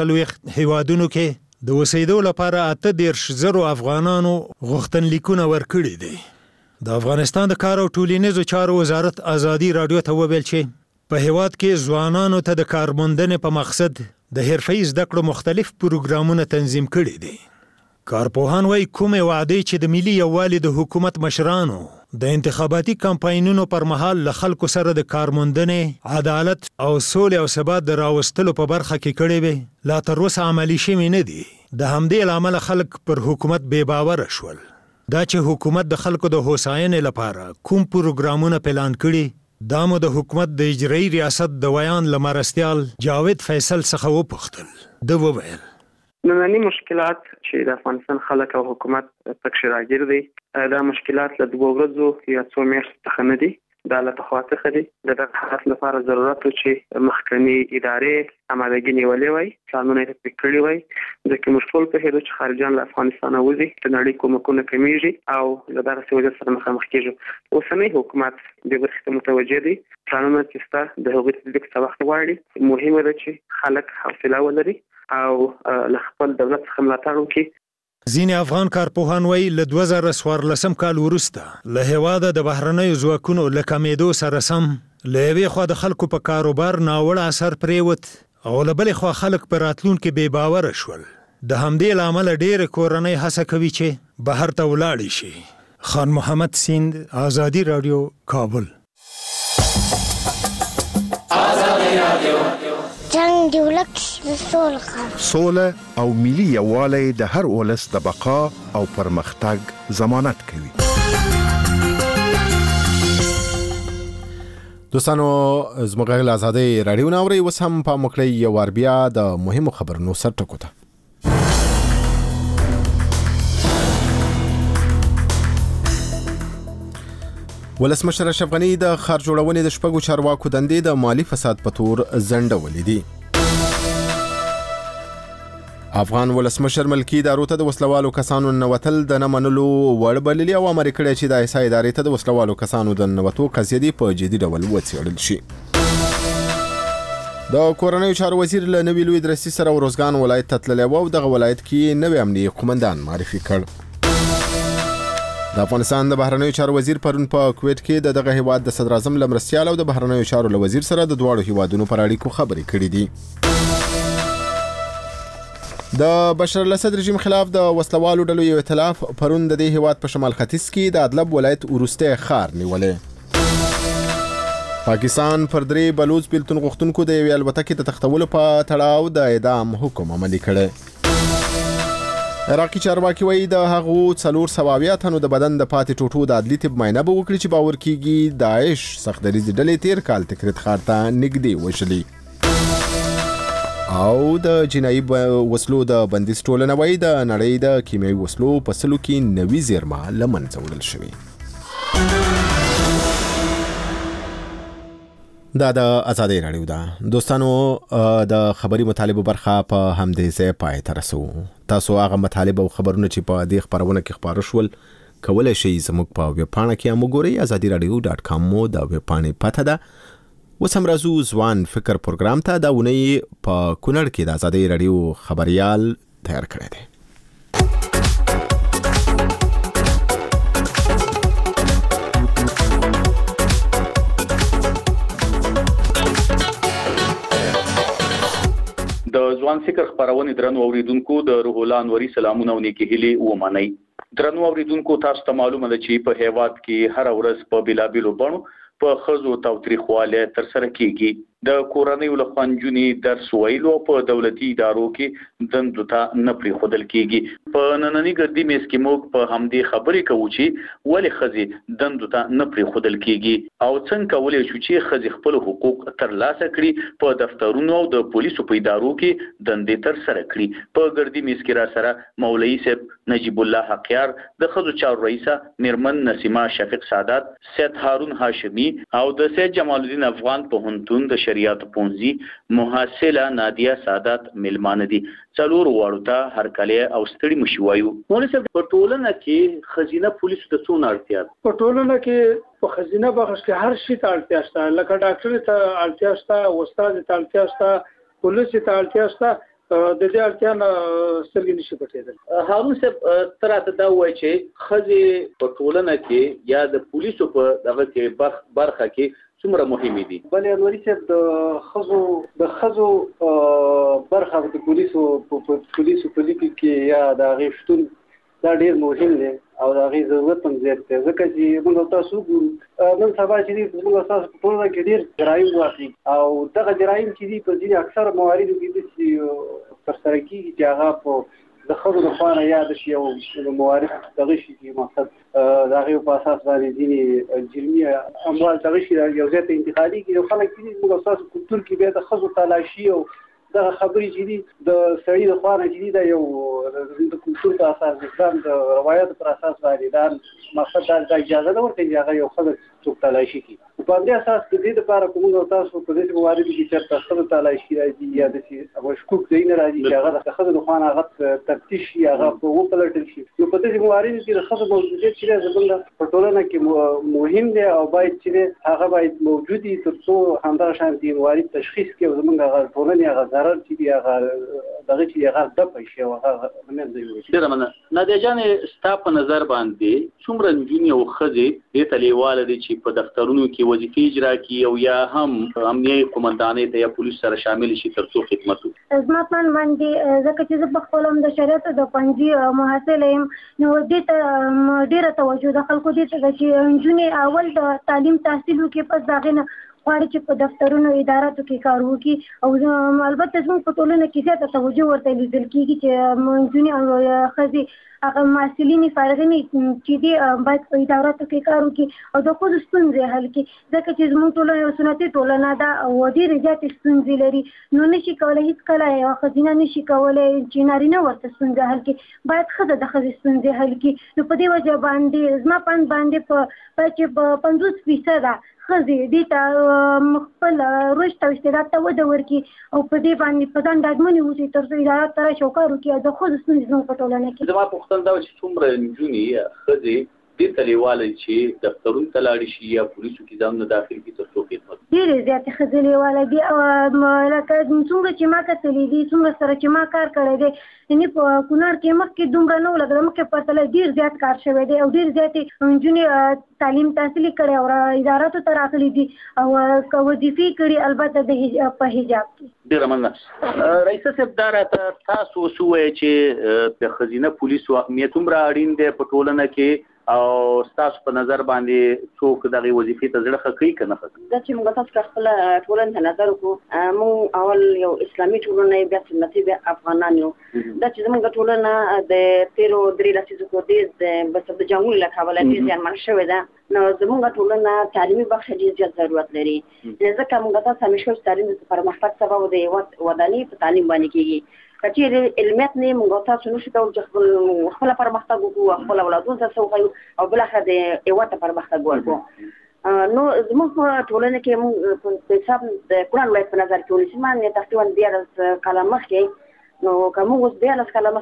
40 هیوادونو کې د اوسېدو لپاره 38,000 افغانانو غوښتنلیکونه ورکړي دي. د افغانستان د کار او ټولنیزو چارو وزارت ازادي راډیو ته وویل چې په هیواد کې ځوانانو ته د کارموندنې په مقصد د حرفه‌ایي زده کړو مختلف پروګرامونه تنظیم کړي دي. کارپوهان وایي کومې وعدې چې د ملي یووالي د حکومت مشرانو د انتخاباتي کمپاینونو پر مهال له خلکو سره د کارموندنې، عدالت او سولې او ثبات د راوستلو په برخه کې کړې وې، لا تر اوسه عملي شوي نه دي. د همدې له امله خلک پر حکومت بې باوره شول. دا چې حکومت د خلکو د هوساینې لپاره کوم پروګرامونه پلان کړي، دا مو د حکومت د اجرایي ریاست د ویان له مرستیال جاوید فیصل څخه وپوښتل. ده وویل نننی مشکلات چې د افغانستان خلک او حکومت پکې راګیر دي، دا مشکلات له 2 ورځو یا 2 میاشتو څخه نه دي. د الله تخوا څخه دي. د دغه حالت لپاره ضرورت و چې مخکنی ادارې امادګي نیولې وای، قانون یې تطبیق کړی وای، ځکه موږ ټول پوهېدو چې خارجیان له افغانستانه وځي، د نړۍ کومکونه کمیږي او له دغسې وضعیت سره مخامخ کېږو. اوسنی حکومت دې برخې ته متوجه دی. قانونونه چې شته د هغوی تطبیق ته وخت غواړي. مهمه ده چې خلک حوصله ولري او له خپل دولت څخه ملاتړ وکړي. ځینې افغان کارپوهان وایي له 2014 کال وروسته له هېواده د بهرنیو ځواکونو له کمېدو سره سم له یوې خوا د خلکو په کاروبار ناوړه اثر پرېوت او له بلې خوا خلک په راتلونکي بې باوره شول. د همدې له امله ډېرې کورنۍ هڅه کوي چې بهر ته ولاړې شي. خان محمد سیند، آزادي راډیو، کابل. جنگ دی ولک د سوله او ملي یووالی د هر ولس د بقا او پرمختګ ضمانت کوي. دوستانو زموږ غږ آزادي راډیو ناوري اوس هم په مکړی یو وار بیا د مهمو خبرونو سر ټکو ته. ولسمشر اشرف غنی د ښار جوړونې د شپږو چارواکو دندې د مالی فساد په تور ځنډولې دي. افغان ولسمشر ملکی ادارو ته د وسلوالو کسانو ننوتل د نه منلو وړ بللي او امر کړی چې د ایسا ادارې ته د وسلوالو کسانو د ننوتو قضیې دې په جدي ډول وڅېړل شي. د کورنیو چارو وزیر له نوي لوی درسي سره ورزګان ولایت ته تللی و او دغه ولایت کې نوی امنیتي قومندان معرفي کړ. د افغانستان د بهرنیو چارو وزیر پرون په کویټ کې دغه هیواد د صدر اعظم له مرستیال او د بهرنیو چارو له وزیر سره د دواړو هیوادونو پر اړیکو خبرې کړې دي. د بشر الاسد رژیم خلاف د وسلوالو ډلو یو ائتلاف پرون د دې هیواد په شمال ختیځ کې د ادلب ولایت وروستی ښار نیولې. پاکستان پر 3 بلوچ بیلتون غوښتونکو د یوې الوتکې د تختولو په تړاو د اعدام حکم عملي کړی. عراقي چارواکي وایي د هغو 400 تنو د بدن د پاتې ټوټو د عدلي طب معاینه به وکړي چې باور کیږي داعش سختدریزې ډلې تیر کال تکریت ښار ته نږدې وژلي. او د جنایي وسلو د بندیز ټولنه وایي د نړۍ د کیمیاوي وسلو په سلو کې نوي زیرمه له منځه وړل شوې. دا د آزادۍ راډیو ده. دوستانو د خبري مطالبه برخه په همدې ځای پای ته رسو. تاسو هغه مطالب او خبرونه چې په دې خبرونه کې خبرو شول کولای شئ زموږ په ویب پاڼه کې موږ azadiradio.com مو د ویب پاڼې پته ده. اوس هم راځو ځوان فکر پروګرام ته. دا ونی په کونړ کې د آزادۍ راډیو خبريال تیار کړی دی. د ځوان فکر خبرونه درنو اوریدونکو د روح الله انوري سلامونه او نیکی هیلې ومنئ. درنو اوریدونکو تاسو ته معلومه ده چې په هیواد کې هر ورځ په بلابلو بڼو په خزو تاوتریخواله تر سره کیږي. د کورنۍ له خنجونی درس ویلو په دولتي ادارو کې دندو ته نه پری خودل کیږي. په نننی ګردی میس کې موږ په همدې خبرې کوو چې ولې خزي دندو ته نه پری خودل کیږي او څنګه کولای شو چې خزي خپل حقوق ترلاسه کړي په دفترونو او د پولیسو په ادارو کې دندې تر سره کړي. په ګردی میس کې را سره مولوی صاحب نجیب الله حقیار، د خزو چارو رئیسه میرمن نسیمه شفیق سعادت، سید هارون هاشمی او د سید جمال الدین افغان پوهنتون د شریعت پونزي محصله نادیه سعادت ملمان دي. څلور واړو ته هر کله او ستړي مشوایو. مولوی صاحب په ټولنه کې خزینه پولیسو ته څونه اړتیا ده؟ په ټولنه کې په خزینه بخش کې هر شي ته اړتیا شته، لکه ډاکټر ته اړتیا شته، استاد ته اړتیا شته، پولیس ته اړتیا شته. د دې اړتیا نه سترګې نشي پټېدل. هارون صاحب تراته دا وایي چې خزي په ټولنه کې یا د پولیسو په دغه کې برخه کې څومره مهمه دي؟ بلې انوري صاحب د خزو برخه د پولیسو په لیکو کې یا د غیشتون دا ډیر مهم دی او د غي ضرورت هم زیات دی، ځکه چې موږ تاسو ګورو نن سبا چې موږ تاسو په ټولنه کې ډیر جرایم واقع او دغه جرایم چې دي په ځینې اکثر مواردو کې چې ترسره کیږي چې هغه په د خزو د خوا نه یاد شي او موارد دغه شي چې مقصد د هغې په اساس باندې ځینې جرمي اموال دغه شي یو ځای ته انتقالي کړي. خلک چې موږ تاسو کلتور کې بیا د خزو تلاشي او دغه خبرې چې دي د سړي د خوا نه چې دي دا یو د کلتور په اساس د اسلام د روایتو پر اساس باندې دا مقصد دا اجازه نه ورکوي چې هغه یو ښځه څوک تلاشي کوي. په دې اساس د دې لپاره کومه تاسو په دې موارد کې چې تاسو تلاشي راځي یا د مشکوک ځای نه راځي چې هغه د خزر خوان هغه تفتیش یا هغه په وپلټل شي. نو په دې موارد کې د خزر موجودیت چې زمونږ په ټولنه کې مهم دی او باید چې هغه باید موجود وي ترڅو همدغه شان دي موارد تشخیص کې زمونږ هغه ټولنې هغه ضرر چې دی هغه دغه چې هغه د پیسې او هغه منځ دی. ډیره مننه. نادیه جان ستا په نظر باندې څومره نجونې او ښځې دې ته لیواله دي چې په دفترونو کې وظیفې اجرا کړي او یا هم امنیتي قومندانۍ ته یا پولیس سره شامل شي ترڅو خدمت وکړي؟ زما په باندې ځکه چې زه په خپل د شریعت د پنځه محصل یم نو دې ته ډیره توجه د خلکو دې ته چې نجونې اول د تعلیم تحصیل وکړي پس دغه نه غواړي چې په دفترونو اداراتو کې کار وکړي او البته زموږ په ټولنه کې زیاته توجه ورته لیدل کېږي چې نجونې او ښځې هغه محصلین فارغین چې دي باید په اداراتو کې کار وکړي او د خپل ستونزې حل کړي ځکه چې زموږ ټولنه یو سنتي ټولنه ده او ډېرې زیاتې ستونزې لري نو نشي کولی هېڅکله یوه ښځینه نشي کولی چې نارینه ورته ستونزه حل کړي باید ښځه د ښځې ستونزې حل کړي نو په دې وجه باندې زما په باندې په 50% ښځې دې ته خپل رشد او استعداد ته وده ورکړي او په دې باندې په ځان ډاډمنې اوسي تر څو ادارات ته راشي او کار وکړي او د ښځو ستونزې زموږ په ټولنه کې. زما پوښتنه دا وه چې څومره نجونې ښځې دې ته لیواله چې دفترونو ته لاړې شي یا پولیسو کې ځانونه داخل کړي تر څو خدمت وکړي؟ ډېرې زیاتې ښځې لیواله دي او لکه څومره چې ما کتلي دي څومره سره چې ما کار کړی دی یعنې په کونړ کې مخکې دومره نه و لکه د مخکې پرتله ډېر زیات کار شوی دی او ډېر زیاتې نجونې تعلیم تحصیلي کړی او اداراتو ته راغلي دي او وظیفې کړي البته په حجاب کې. ډېره مننه. رئیسه صاحب دا راته تاسو اوس ووایئ چې د ښځینه پولیسو اهمیت هومره اړین دی په ټولنه کې او ستاسو په نظر باندې څوک دغه وظیفې ته زړه ښه کوي که نه ښه کوي؟ دا چې موږ تاسو خپله ټولنې ته نظر وکړو موږ اول یو اسلامي ټولنه یو بیا سنتي بیا افغانان یو دا چې زموږ ټولنه د تیرو 3 لسیزو کې بس د جنګونو له کبله ډېر زیانمن شوې ده نو زموږ ټولنه تعلیمي برخه ډېر زیات ضرورت لري ځکه موږ تاسو همیشه چې تعلیم د پرمختګ سبب د ودانۍ په تعلیم باندې کېږي که چېرې علمیت نه موږ تاسو نشو کولی چې خپله پرمختګ وکړو خپل اولادونو ته څه وښیو او بالاخره د هېواد ته پرمختګ ورکړو نو زموږ په ټولنه کې موږ په حساب د کونړ ولایت په نظر کې ونیسو ما تقریبا 12 کاله مخکې نو که موږ اوس 12 کاله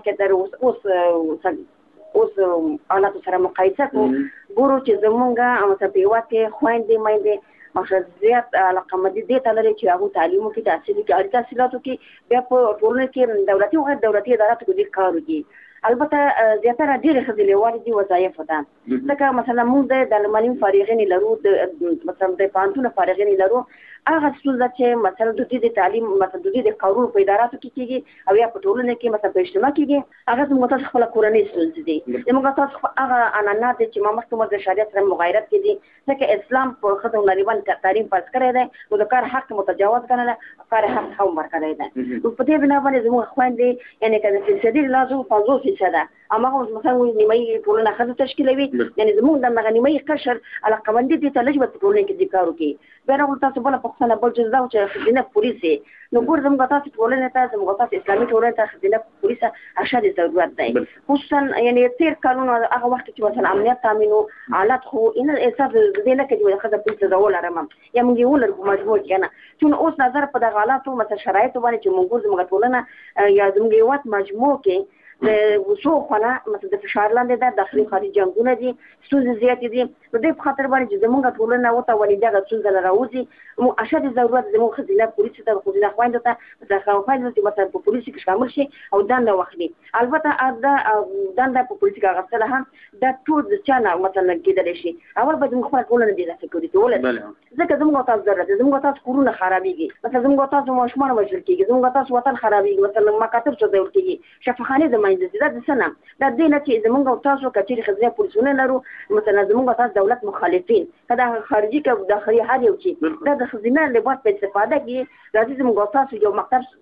مخکې اوس حالاتو سره مقایسه کړو ګورو چې زموږ په هېواد کې خویندې میندې زیات علاقمندي دې ته لري چې هغوی تعلیم وکړي تحصیل وکړي اړین تحصیلاتو کې بیا په ټولنه کې دولتي او غیر دولتي اداراتو کې ډېر کار وکړي البته زیاتره ډېرې ښځې لیوالې دي وظایفو ته ځکه مثلا موږ د المعلم فارغینې لرو مثلا د پوهنتون فارغینې لرو هغه ستونزه چې مثلا د دې د تعلیم مثلا د دې د قانون په اداراتو کې کېږي او یا په ټولنه کې مثلا په اجتماع کېږي هغه زموږ تاسو خپله کورنۍ ستونزې دي زموږ تاسو هغه عنعنات دي چې ما مخکې د شریعت سره مغایرت کې دي ځکه اسلام په ښځو نارینه تعلیم فرض کړی دی نو د کار حق متجاوز ګڼلی کار حق هم ورکړی دی نو په دې بنا باندې زموږ خویندې یعنې که د فیصدي لازم 50% هماغه مثلا نیمایي ټولنه ښځو تشکیلوي یعنې زموږ دغه نیمایي قشر علاقمندي دې ته لږ به په ټولنه کې دې کار وکړي بیا راغلو تاسو بله پوښتنه بل جز دا و چې ښځینه پولیس نو ګور زموږ تاسو ټولنې ته زموږ تاسو اسلامي ټولنې ته ښځینه پولیس اشد ضرورت دی خصوصا یعنې تېر کلونه هغه وخت چې مثلا امنیت تامین و حالت خو این احساس دې نه کوي چې ښځه پولیس ته ولرم یا موږ یې ولرو په مجبور که نه چون اوس نظر په دغه حالاتو مثلا شرایطو باندې چې موږ زموږ ټولنه یا زموږ هېواد مجموع کې د وسو خونه مثلا د فشار لاندې ده داخلي خارجي جنګونه دي ستونزې زیاتې دي نو دې په خاطر باندې چې زموږ ټولنه وتولي دغه ستونزه نه راوځي موږ اشد ضرورت زموږ ښځینه پولیسو ته ښځینه خویندو ته مثلا خویندو چې مثلا په پولیسو کې شامل شي او دنده واخلي البته دا دنده په پولیسو کې اخیستل هم دا ټول د چا نه مثلا کېدلی شي اول به زموږ خپله ټولنه دې داسې کړي ولې ځکه زموږ تاسو ضرورت دی زموږ تاسو کورونه خرابېږي مثلا زموږ تاسو ماشومان وژل کېږي زموږ تاسو وطن خرابېږي مثلا مکاتب سوځول کېږي شفاخانې د منځه دي دا د څه نه دا دې نه چې زموږ تاسو که چېرې ښځینه پولیسونه لرو مثلا زموږ تاسو دولت مخالفین که دا خارجي که داخلي هر یو چې دا د ښځینه لباس په استفاده کې راځي زموږ تاسو یو مکتب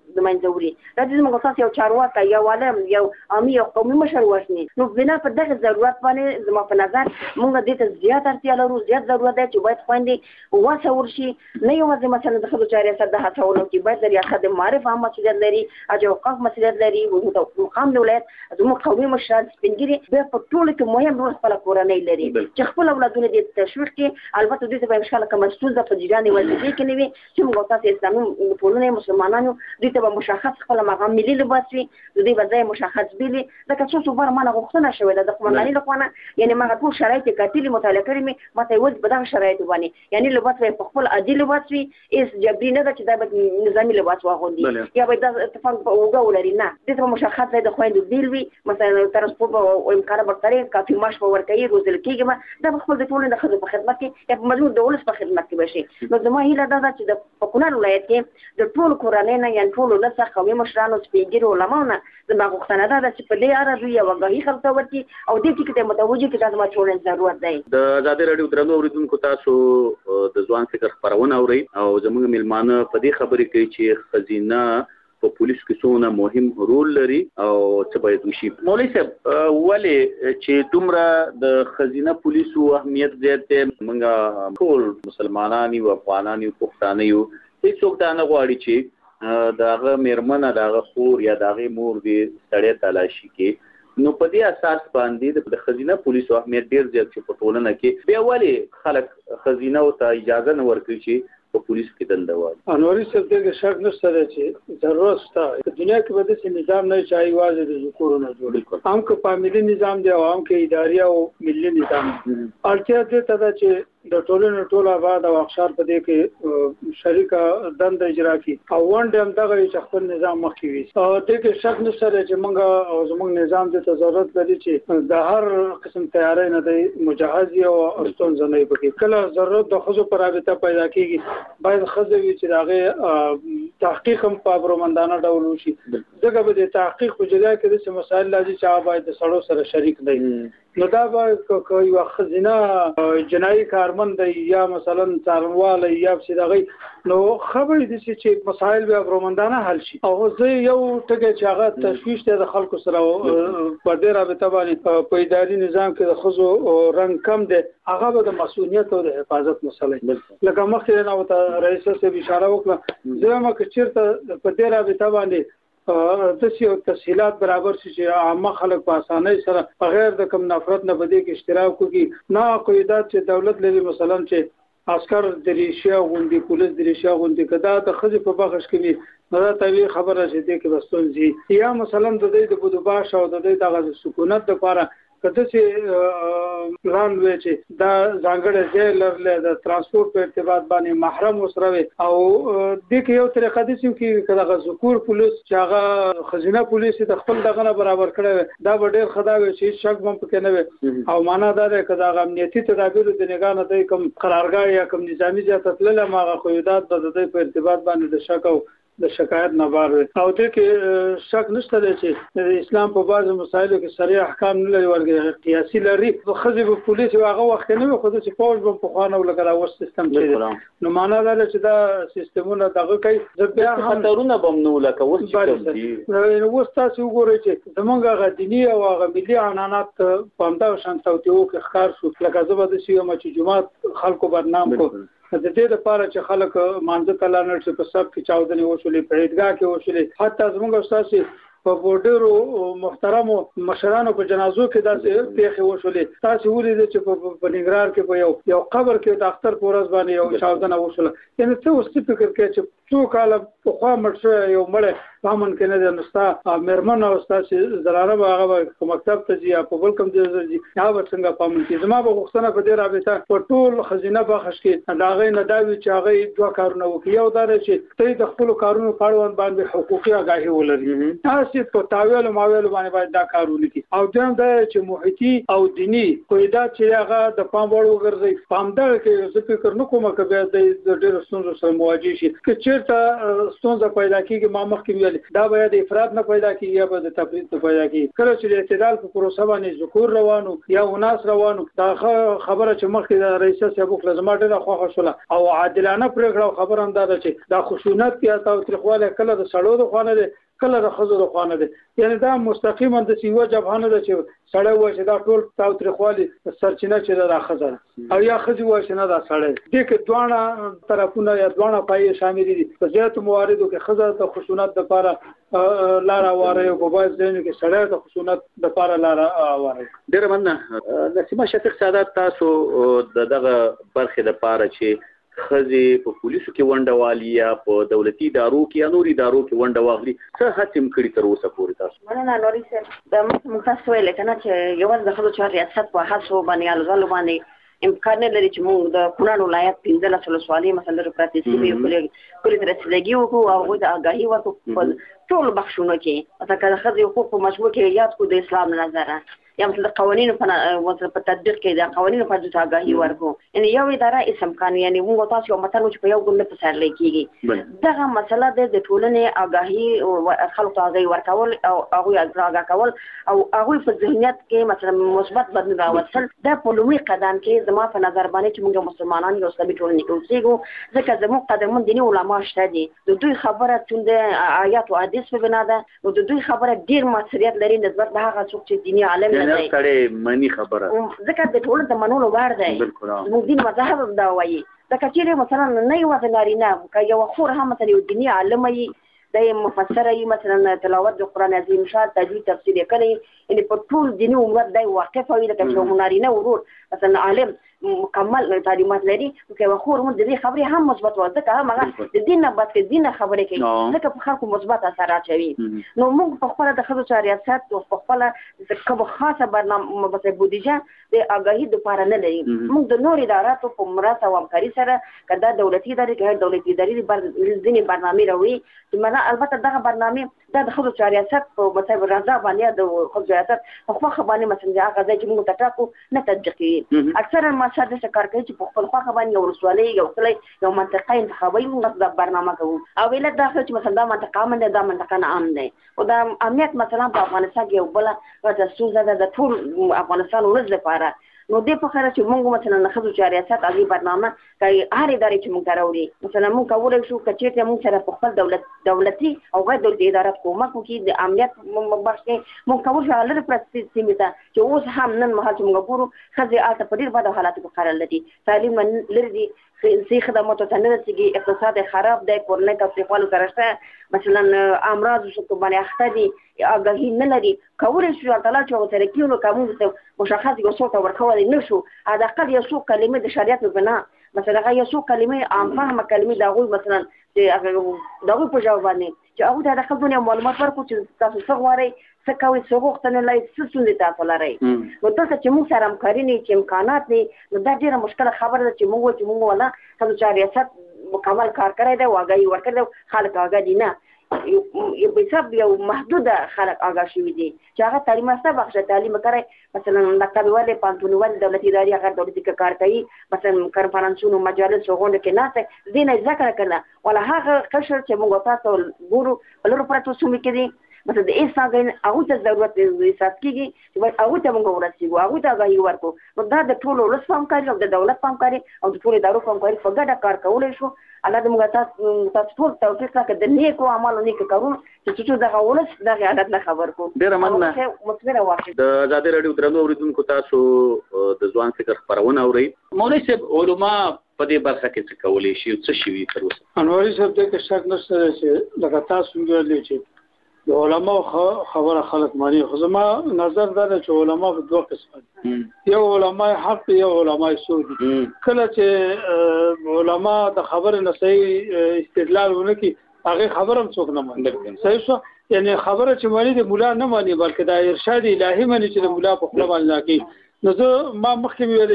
د منځه وړي. دا چې موږ تاسو یو چارواکي یو عالم یو عامي او قومي مشر وښني، نو بنا پر دغه ضرورت باندې زما په نظر موږ دې ته زیات اړتیا لرو، زیات ضرورت دی چې باید خويندې وهڅول شي. نه یوازې مثلا د ښځو چارې ریاست د هڅولو کې باید د ریاست د معارف هم مسؤلیت لري، اجر اوقاف مسؤلیت لري، مقام دولت زموږ قومي مشران سپینګیري بیا په ټولو کې مهم رول خپله کورنۍ لري چې خپل اولادونه دې تشویق کړي. البته دوی ته به انشاءالله کومه ستونزه په جریان وظیفې کې نه وي چې موږ تاسو اسلامي ټولنې مسلمانانو دوی ته به مشخص خپل مقام ملي لباس وي، دوی به ځای مشخص بيلي. ځکه چې څو بار مانه غوښتنه شوې ده د قومندانۍ لخوا، یعنی ما ټول شرایط کتلي مطالعه کړې مې ماته ول په دغه شرایط باندې یعنی لباس به په خپل عادي لباس وي، اس جبري نه ده چې دا به نظامي لباس واغوندي یا به د اتفاق په اوګه ولري. نه دې ته مشخص ځای د خويندو بیل وي، مثلا ترانسپورت او امکان برتري کافي معاش په ورکوي روزل کېږي دا خپل د ټولنې د خدمت په خدمت کې یا په مجموع د ولس په خدمت کې بشي. نو زما هیله ده چې د کونړ ولایت کې د ټول کورنۍ نه یعنی ټول ولس قومي مشرانو سپینګیرو علماو نه زما غوښتنه ده چې په دې اړه دوی یو غوښتنه خلک ورکړي او دې ټکي ته متوجه کړي چې ما ټولنې ضرورت دی. د ازادي رادیو درنو اوریدونکو تاسو د ځوان فکر خبرونه اورئ او زموږ ملمانه په دې خبرې کوي چې خزینه په پولیس کې څونه مهم رول لري او څه باید وشي. مولوي صاحب ولې چې دومره د خزینه پولیسو اهمیت زیات دی؟ موږ ټول مسلمانان یو، افغانان یو، پښتانه یو، هیڅوک دا نه غواړي چې دغه میرمنه دغه خور یا دغه مور دې سړی تلاشي کې. نو په دې اساس باندې د خزینه پولیسو اهمیت ډیر زیات چې په ټولنه کې بیا ولې خلک خزینه او ته اجازه نه ورکوي چې په پولیس کې دنده وایي؟ انوري صاحب دغه شک نشته چې ضرورت شته. په دنیا کې به داسې نظام نه چې یوازې د ذکورونو جوړ هم که فامیلي نظام دی او هم که اداري او ملي نظام. اړتیا دې ته ده چې د ټولنې ټول آباد او اقشار په دې کې شریکه دنده اجرا کړي او ونډه هم دغه چې خپل نظام مخکې وي. دې کې شک نشته چې موږ او زموږ نظام دې ته ضرورت لري چې د هر قسم تیاری نه دی مجهز او ستونزه نه وي. کله ضرورت د ښځو پر رابطه پیدا کېږي باید ښځې وي چې هغې تحقیق هم په ابرومندانه ډول وشي. ځکه به د تحقیق په جریان کې داسې مسایل راځي چې هغه باید د سړو سره شریک دی. نو دا به یوه ښځینه جنایي کارمند دی یا مثلا څارنوالی یا پسې دغه نو ښه به یې داسې چې مسایل به ابرومندانه حل شي. او زه یو ټکی چې هغه تشویش دی د خلکو سره په دې رابطه باندې په اداري نظام کې د ښځو رنګ کم دی، هغه به د مسؤلیت او د حفاظت مسله لکه مخکې نه ورته رئیس صاحب اشاره وکړه. زه وایم که چېرته په دې رابطه باندې داسې یو تسهیلات برابر شي چې عامه خلک په اسانۍ سره بغیر د کوم نفرت نه په دې کې اشتراک وکړي. نه قیودات چې دولت لري مثلا چې عسکر دریشیا غوندي، پولیس دریشیا غوندي، که دا د ښځې په بخش کې وي نو دا طبیعي خبره چې دې کې به ستونزې یا مثلا د دوی د بدوباش او د دوی دغه سکونت لپاره که داسې پلان وي چې دا ځانګړی ځای لرلی د ترانسپورټ په ارتباط باندې محرم ورسره وي او دې کې یو طریقه داسې وکړي که دغه ذکور پولیس چې هغه ښځینه پولیس د خپل دغه نه برابر کړی وي دا به ډېر ښه دا وي چې هېڅ شک به هم پکې نه وي. او معنا دا دی که د هغه امنیتي تدابیرو د نګاه نه دی کوم قرارګاه یا کوم نظامي ځای ته تللی هم هغه قیودات به د دوی په ارتباط باندې د شک او د شکایت نه بار وي. او دې کې شک نشته دی چې د اسلام په بعضو مسایلو کې صریح احکام نه لري ورګې قیاسي لري. ښځې به پولیس هغه وخت نه وي خو داسې فوج به پخوا نه و لکه دا اوس سیستم چې دی. نو معنا دا ده چې دا سیستمونه دغه کوي. زه بیا هم خطرونه به هم نه و لکه اوس چې کوم دي. اوس تاسې وګورئ چې زموږ هغه دیني او هغه ملي عنعنات په همدغه شان توطیو کې ښکار شو. لکه زه به داسې یم چې جومات خلکو بدنام کړو د دې لپاره چې خلک مانځه ته لاړ شي، په سب کې چاودنې وشولې، په عیدګاه کې وشولې، حتی زموږ استاد په بورډرو محترمو مشرانو په جنازو کې داسې پیښې وشولې. تاسو ولیدئ چې په ننګرهار کې په یو قبر کې د اختر په ورځ باندې یو چاودنه وشوله. یعنې ته اوس څه فکر کوې چې څو کاله پخوا مړ شوی یو مړی په امن کې نه دی، نو ستا مېرمن او ستاسې زنانه به هغه به مکتب ته ځي یا په بل کوم ځای ځي، هغه به څنګه په امن کې. زما به غوښتنه په دې رابطه په ټول ښځینه بخش کې د هغې نه دا وي چې هغې دوه کارونه وکړي. یو دا دی چې ته د خپلو کارونو په اړوند باندې حقوقي آګاهي ولري، تاسې په تاویلو ماویلو باندې باید دا کار ولیکي. او دویم دا چې محیطي او دیني قیودات چې هغه د پام وړ وګرځي. په همدغه کې زه فکر نه کوم که بیا د ډېرو ستونزو سره مواجه شي. که چېرته چیرته ستونزه پیدا کیږي ما مخکې ویل دا باید افراط نه پیدا کیږي یا به د تفریط نه پیدا کیږي کله چې د اعتدال په پروسه باندې ذکر روانو یا وناس روانو دا خبره چې مخکې د رئیس صاحب خپل زما ډېره خوښه شوله او عادلانه پرېکړه خبره هم دا چې دا خشونت یا تاوتریخوالی کله د سړو د خوا نه دی کله د ښځو د خوا نه دی یعنی دا مستقیما د یوه جبهه نه ده چې سړی وایي چې دا ټول تاوتریخوالي سرچینه چې ده دا ښځه ده او یا ښځې وایي چې نه دا سړی دې کې دواړه طرفونه یا دواړه پایې شاملې دي په زیاتو مواردو کې ښځه د خشونت دپاره لاره هواروي او په بعض ځایونو کې سړی د خشونت دپاره لاره هواروي. ډېره مننه نسیمه شفیق سعادت تاسو د دغه برخې دپاره چې ښځې په پولیسو کې ونډه والي یا په دولتي ادارو کې یا نورو ادارو کې ونډه واخلي څه هڅې م کړي تر اوسه پورې تاسو؟ مننه نوري صاحب د موږ تاسو ویلې که نه چې یوازې د ښځو چارو ریاست په هڅو باندې الغلو باندې امکان نه لري چې موږ د کونړ ولایت 15 ولسوالۍ مثلا لرو پراتې سیمې پورې تر رسېدګي وکړو او هغوی ته آګاهي ورکړو په ټولو بخشونو کې مثلا که د ښځې حقوق په مجموع کې یاد کړو د اسلام له نظره یا مثلا د قوانینو په تطبیق کې د قوانینو په اړه آګاهي ورکړو یعنی یو اداره اسم کان یعنی موږ تاسو یو متن چې په یو ګل په سر لیکيږي دغه مسله د ټولنې آګاهي او خلکو ته آګاهي ورکول او هغه آګاه کول او هغه په ذهنیت کې مثلا مثبت بدلون راوستل د پولومي قدم کې زما په نظر باندې چې موږ مسلمانان یو اسلامي ټولنه کې اوسېږو ځکه زموږ قدمون دیني علما شته دي د دوی خبره چې د آیات او حدیث په بنا ده نو د دوی خبره ډیر مسؤلیت لري نسبت د هغه څوک چې دیني عالم نه نه کړي منی خبره ځکه د ټول د منولو وړ دی موږ دین مذهب دا وایي ځکه چې مثلا نه یو د نارینه که یو خور هم مثلا یو دیني عالم وي د مفسر وي مثلا تلاوت د قران عظیم شان تجوید تفسیر کوي ان په ټول دیني امور د واقف وي لکه چې نارینه ورور مثلا عالم مکمل تعلیمات لري که یو خور هم د دې خبرې هم مثبت وځه که هم هغه د دین نه بد کې دین خبرې کوي ځکه په خلکو مثبت اثرات کوي نو موږ په خپل د ښځو چارو ریاست او په خپل کوم خاصه برنامه مثلا بودیجه د آګاهي لپاره نه لري موږ د نور اداراتو په مرسته او همکاري سره کدا دولتي ادارې کې دولتي ادارې ځینې برنامې راوړي چې البته دغه برنامې د ښځو چارو ریاست په مثلا رضا باندې د ښځو ریاست په خو باندې مثلا هغه ځای چې موږ تټاکو نه تطبیقي اکثرا مشهد څه کار کوي چې په خپل خوا باندې یو رسولي یو کلی یو منطقه انتخابي موږ د برنامه کوو او ویل دا چې مثلا دا منطقه باندې دا منطقه نه عام دی او دا امنیت مثلا په افغانستان کې یو بل د سوزه د ټول افغانستان ولز لپاره نو دې په خره چې موږ مثلا د ښځو چارو ریاست هغه برنامه کوي هر ادارې چې موږ راوړي مثلا موږ کولای شو چې موږ سره په خپل دولتي او غیر دولتي ادارات کومک وکړي د امنیت بخش کې موږ کولای شو لږ پرستی سیمه ته چې اوس هم نن مهال چې موږ ګورو ښځې آلته په ډېر بد حالاتو کې قرار لري تعلیم لري دي صحي خدماتو ته نه رسېږي اقتصاد خراب دی کورنۍ تاوتریخوالو سره شته مثلا امراض شو باندې اخته دي آګاهي نه لري کولای شو تعالی چې ورته کېونو کوم مشخص یو څه ورکول نه شو دا قد یو څو کلمې د شریعت په بنا مثلا هغه یو څو کلمې عام فهمه کلمې دا غوي مثلا چې هغه دا غوي په جواب باندې چې هغه د خلکو معلومات ورکړو چې تاسو څه غواړئ څه کوي څه غوښتنه لري څه ستونزې تاسو لرئ نو دلته چې موږ سره همکاري نه چې امکانات نه نو دا ډېره مشکله خبره ده چې موږ ولا ښځو چارو ریاست مکمل کار کړی دی او آګاهي ورکړی دی خلک آګاه دي نه یو په حساب یو محدوده خلک آګاه شوي دي چې هغه تعلیم یافته بخشه تعلیم کوي مثلا مکتب والے پانتون والے دولتي ادارې هغه دولتي کار کوي مثلا کنفرانسونو مجالس غونډې کې ناته دې نه ذکر کړه ولا هغه قشر چې موږ تاسو ګورو بلور پرتو سمې کې مثلا د ایساګین هغه ته ضرورت دی حساب کیږي چې هغه ته موږ ورسېږو هغه ته آګاهي ورکو نو دا د ټولو ولس همکاري او د دولت همکاري او د ټولو ادارو همکاري په ګډه کار کولای شو الله دې موږ تاسو ټول توفیق راکړي د نیکو اعمالو نیک کارونه چې دغه ولس دغه حالت نه خبر کو ډېره مننه مثبت واقع د آزادۍ راډیو درنو اوریدونکو تاسو د ځوان فکر خبرونه اورئ مولوي صاحب علما په دې برخه کې څه کولی شي څه شي تر اوسه انواري صاحب دې کې شک نشته چې لکه تاسو ویلي چې د علماء خبره خلک مانی خو زما نظر دا چې علماء په دوه قسم دي یو علماء حق یو علماء سوء دي کله چې علماء د خبره نه صحیح استدلال ونکي هغه خبره هم څوک نه مانی صحیح شو یعنی خبره چې مانی د مولا نه مانی بلکې د ارشاد الهي مانی چې د مولا په خپل باندې کوي نو زه ما مخکې ویل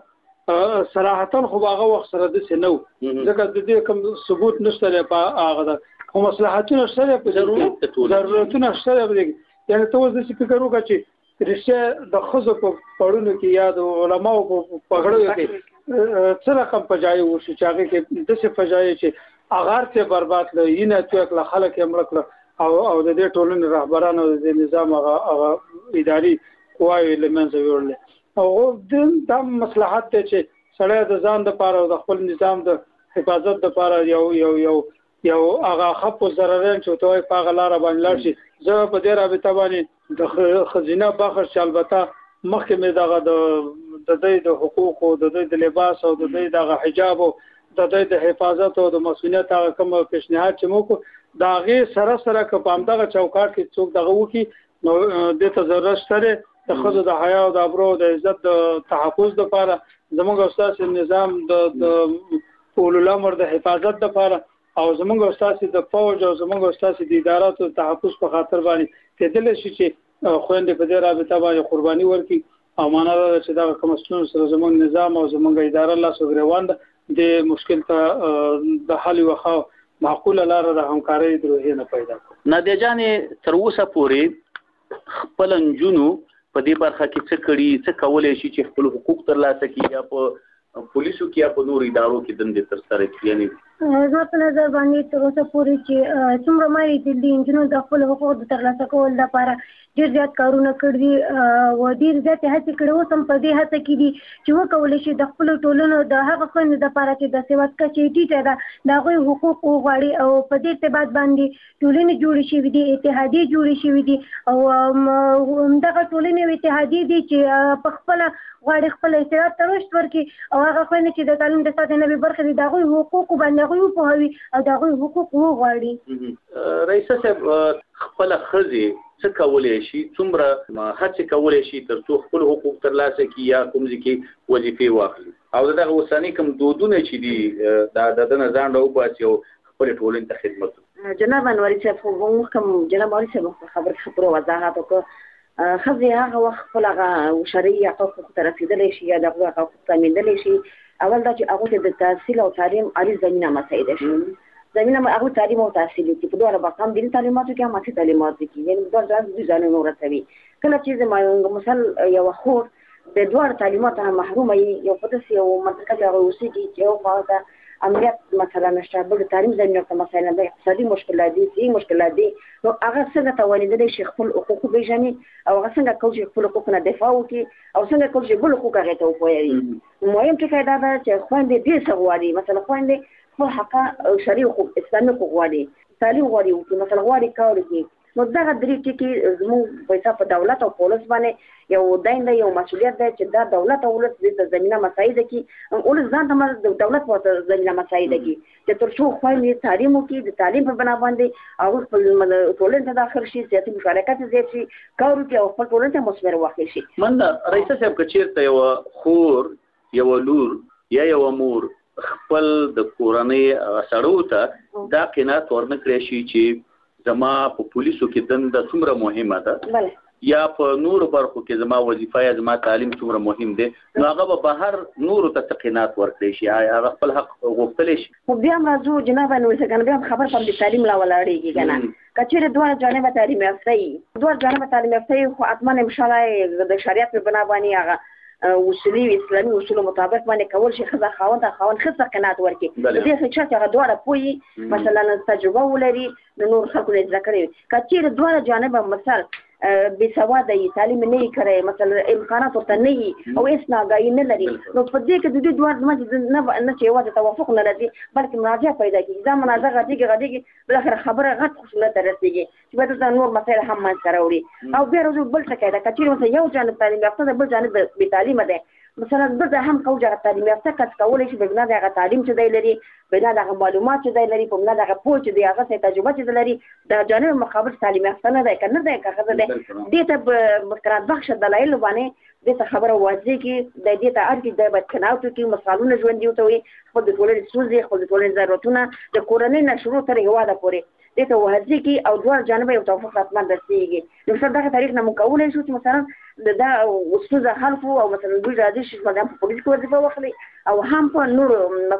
چې صراحتا خو هغه وخت سره د سينو ځکه د دې کوم ثبوت نشته په هغه خو مصلحتونه شته په ضرورتونه شته یعنی ته اوس د فکر وکړه چې رښتیا د ښځو په پړونو کې یا د علماو په پغړو کې څه رقم پجای وشي چې هغه کې د څه پجای چې اغار ته برباد کړ ینه چې کله خلک یې مړ کړ او د دې ټولنې رهبرانو د نظام هغه اداري قواوې له منځه وړل او دا مصلحت ته چې سړی د ځان لپاره او د خپل نظام د حفاظت لپاره یو هغه خپ ضررین چې توای په غلاره باندې لاړ شي زه په دې رابطه باندې د خزینه بخش چې البته مخکې مې دغه د حقوق او د لباس او د حجاب او د حفاظت او د مسؤلیت هغه کوم پیشنهاد چې موږ دا غي سره که په همدغه چوکاټ کې څوک دغه وکي نو د ته ضرورت سره د خزو د حیا او د ابرو د عزت د تحفظ لپاره زموږ استاد نظام د اولو الامر د حفاظت لپاره او زموږ استاد د فوج او زموږ استاد د ادارات او تحفظ په خاطر باندې کېدل شي چې خويندې په دې رابطه باندې قرباني ورکړي او معنا دا چې دا کومستون سره زموږ نظام او زموږ اداره الله سوګریوان د مشکل ته د حل وخا معقوله لار د همکارۍ دروهې نه پیدا کړ نادیه جانې تر اوسه پورې خپل نجونو په دې برخه کې څه کړي څه کولای شي چې خپل حقوق ترلاسه کړي یا په پولیسو کې یا په نور ادارو کې دندې ترسره کړي یعنی زه په نظر باندې تر اوسه پورې چې څومره مې د نجونو د خپل حقوق ترلاسه کول لپاره ډېر زیات کارونه کړي او ډېر زیات هڅې کړي اوس هم په دې هڅه کې دي چې وکولی شي د خپلو ټولنو د هغه خویندو دپاره چې د سواد کچې ټیټه ده د هغوی حقوق وغواړي او په دې ارتباط باندې ټولنې جوړې شوي دي اتحادیې جوړې شوي دي او همدغه ټولنې او اتحادیې دي چې په خپله غواړي خپل استعداد ته رشد ورکړي او هغه خویندې چې د تعلیم د ساتنې برخه دي د هغوی حقوقو باندې هغوی وپوهوي او د هغوی حقوق وغواړي. رئیسه صاحب خپله ښځې څه کولی شي څومره هڅې کولی شي تر څو خپل حقوق ترلاسه کړي یا کوم ځای کې وظیفې واخلي او دغه اوسني کوم دودونه چې دي د نه ځان راوباسي او خپلې ټولنې ته خدمت وکړي. جناب انوري صاحب موږ کوم جناب انوري صاحب خبرو وضاحت وکړو ښځې هغه وخت خپل هغه شرعي حقوقو ته رسېدلی شي یا د هغوی حقوق تامېندلی شي اول دا چې هغوی ته د تحصیل او تعلیم عالي زمینه مساعده شي زمینه هغوی تعلیم او تحصیل وکړي په دواړه مقام دیني تعلیماتو کې هم عصري تعلیماتو کې یعنې دواړه دوی ځانونه ورسوي کله چې زما مثل یوه خور د دواړو تعلیماتو نه محرومه یو په داسې یو منطقه کې هغوی اوسېږي چې یو خوا ته امنیت مثلا نشته بل د تعلیم زمینه ته مسایل نه اقتصادي مشکلات دي صحي مشکلات دي نو هغه څنګه توانېدلی شي خپل حقوق وپېژني او هغه څنګه کولی شي خپل حقوق نه دفاع وکړي او څنګه کولی شي بل حقوق هغې ته وپوهوي مهم ټکی دا ده چې خویندې ډېر څه غواړي مثلا خویندې خپل حقه شرعي حقوق اسلامي حقوق غواړي تعلیم غواړي وکړي مثلا غواړي کار وکړي نو دغه درې ټکي زموږ په حساب په دولت او پولیس باندې یو دنده یو مسؤلیت دی چې دا دولت او ولس دې ته زمینه مساعده کړي ولس ځان ته د دولت په زمینه مساعده کړي چې تر څو خویندې تعلیم وکړي د تعلیم په بنا باندې هغوی خپل ټولنې ته داخل شي سیاسي مشارکت زیات شي کار وکړي او خپل ټولنې ته مثمر واقع شي. مننه رئیسه صاحب که چېرته یوه خور یوه لور یا یوه مور خپل د کورنۍ سړو ته دا قناعت ورنه کړی شي چې زما په پولیسو کې دنده څومره مهمه ده یا په نورو برخو کې زما وظیفه یا زما تعلیم څومره مهم دی نو هغه به بهر نورو ته قناعت ورکړی شي هغه خپل حق غوښتلی شي. خو بیا هم راځو جناب انوري صاحب بیا هم خبر په د تعلیم لا ولاړېږي که نه که چېرې دواړه جانبه تعلیم یافته وي دواړه جانبه تعلیم یافته وي خو حتما انشاءالله د شریعت په بنا باندې هغه اصولي اسلامي اصولو مطابق باندې کول شي ښځه خاوند ښځه قناعت ورکړي د دې څه چې هغه دواړه پوهي مثلا تجربه ولري د نور خلکو نه زده کړې وي که چېرې دواړه جانبه مثال بېسواده وي تعلیم نه یې کړی مثلا امکانات ورته نه وي او هېڅ ناآګاهي نه لري نو په دې کې د دوی دواړو ترمنځ نه چې یوازې توافق نه راځي بلکې منازعه پیدا کېږي دا منازعه غټېږي بالاخره خبره غټ خصوصیت ته رسېږي چې باید ورته نور مسایل هم منځته راوړي او بیا راځو بل ټکی ده که چېرې مثلا یو جانب تعلیم یافته ده بل جانب بې تعلیمه دی مثلا بل ځای هم کوو چې هغه تعلیم یافته کس کولی شي په بنا د هغه تعلیم چې دی لري بنا د هغه معلومات چې دی لري په بنا د هغه پوه چې دی هغه څه تجربه چې دی لري د جانب مقابل تعلیم یافته نه دی که نه دی که ښځه دی دې ته په قناعت بخشه دلایلو باندې دې ته خبره واضح کړي د دې ته اړ کړي دی باید قناعت وکړي مثالونه ژوندي وتوي خپل د ټولنې ستونزې خپل د ټولنې ضرورتونه د کورنۍ نه شروع تر هېواده پورې دې ته واضح کړي او دواړه جانبه یو توافق حتما رسېږي نو مثلا دغه تاریخ نه موږ کولی شو چې مثلا دا ستونزه حل کړو او مثلا دوی راضي شي چې هم په پولیس کې وظیفه واخلي او هم په نورو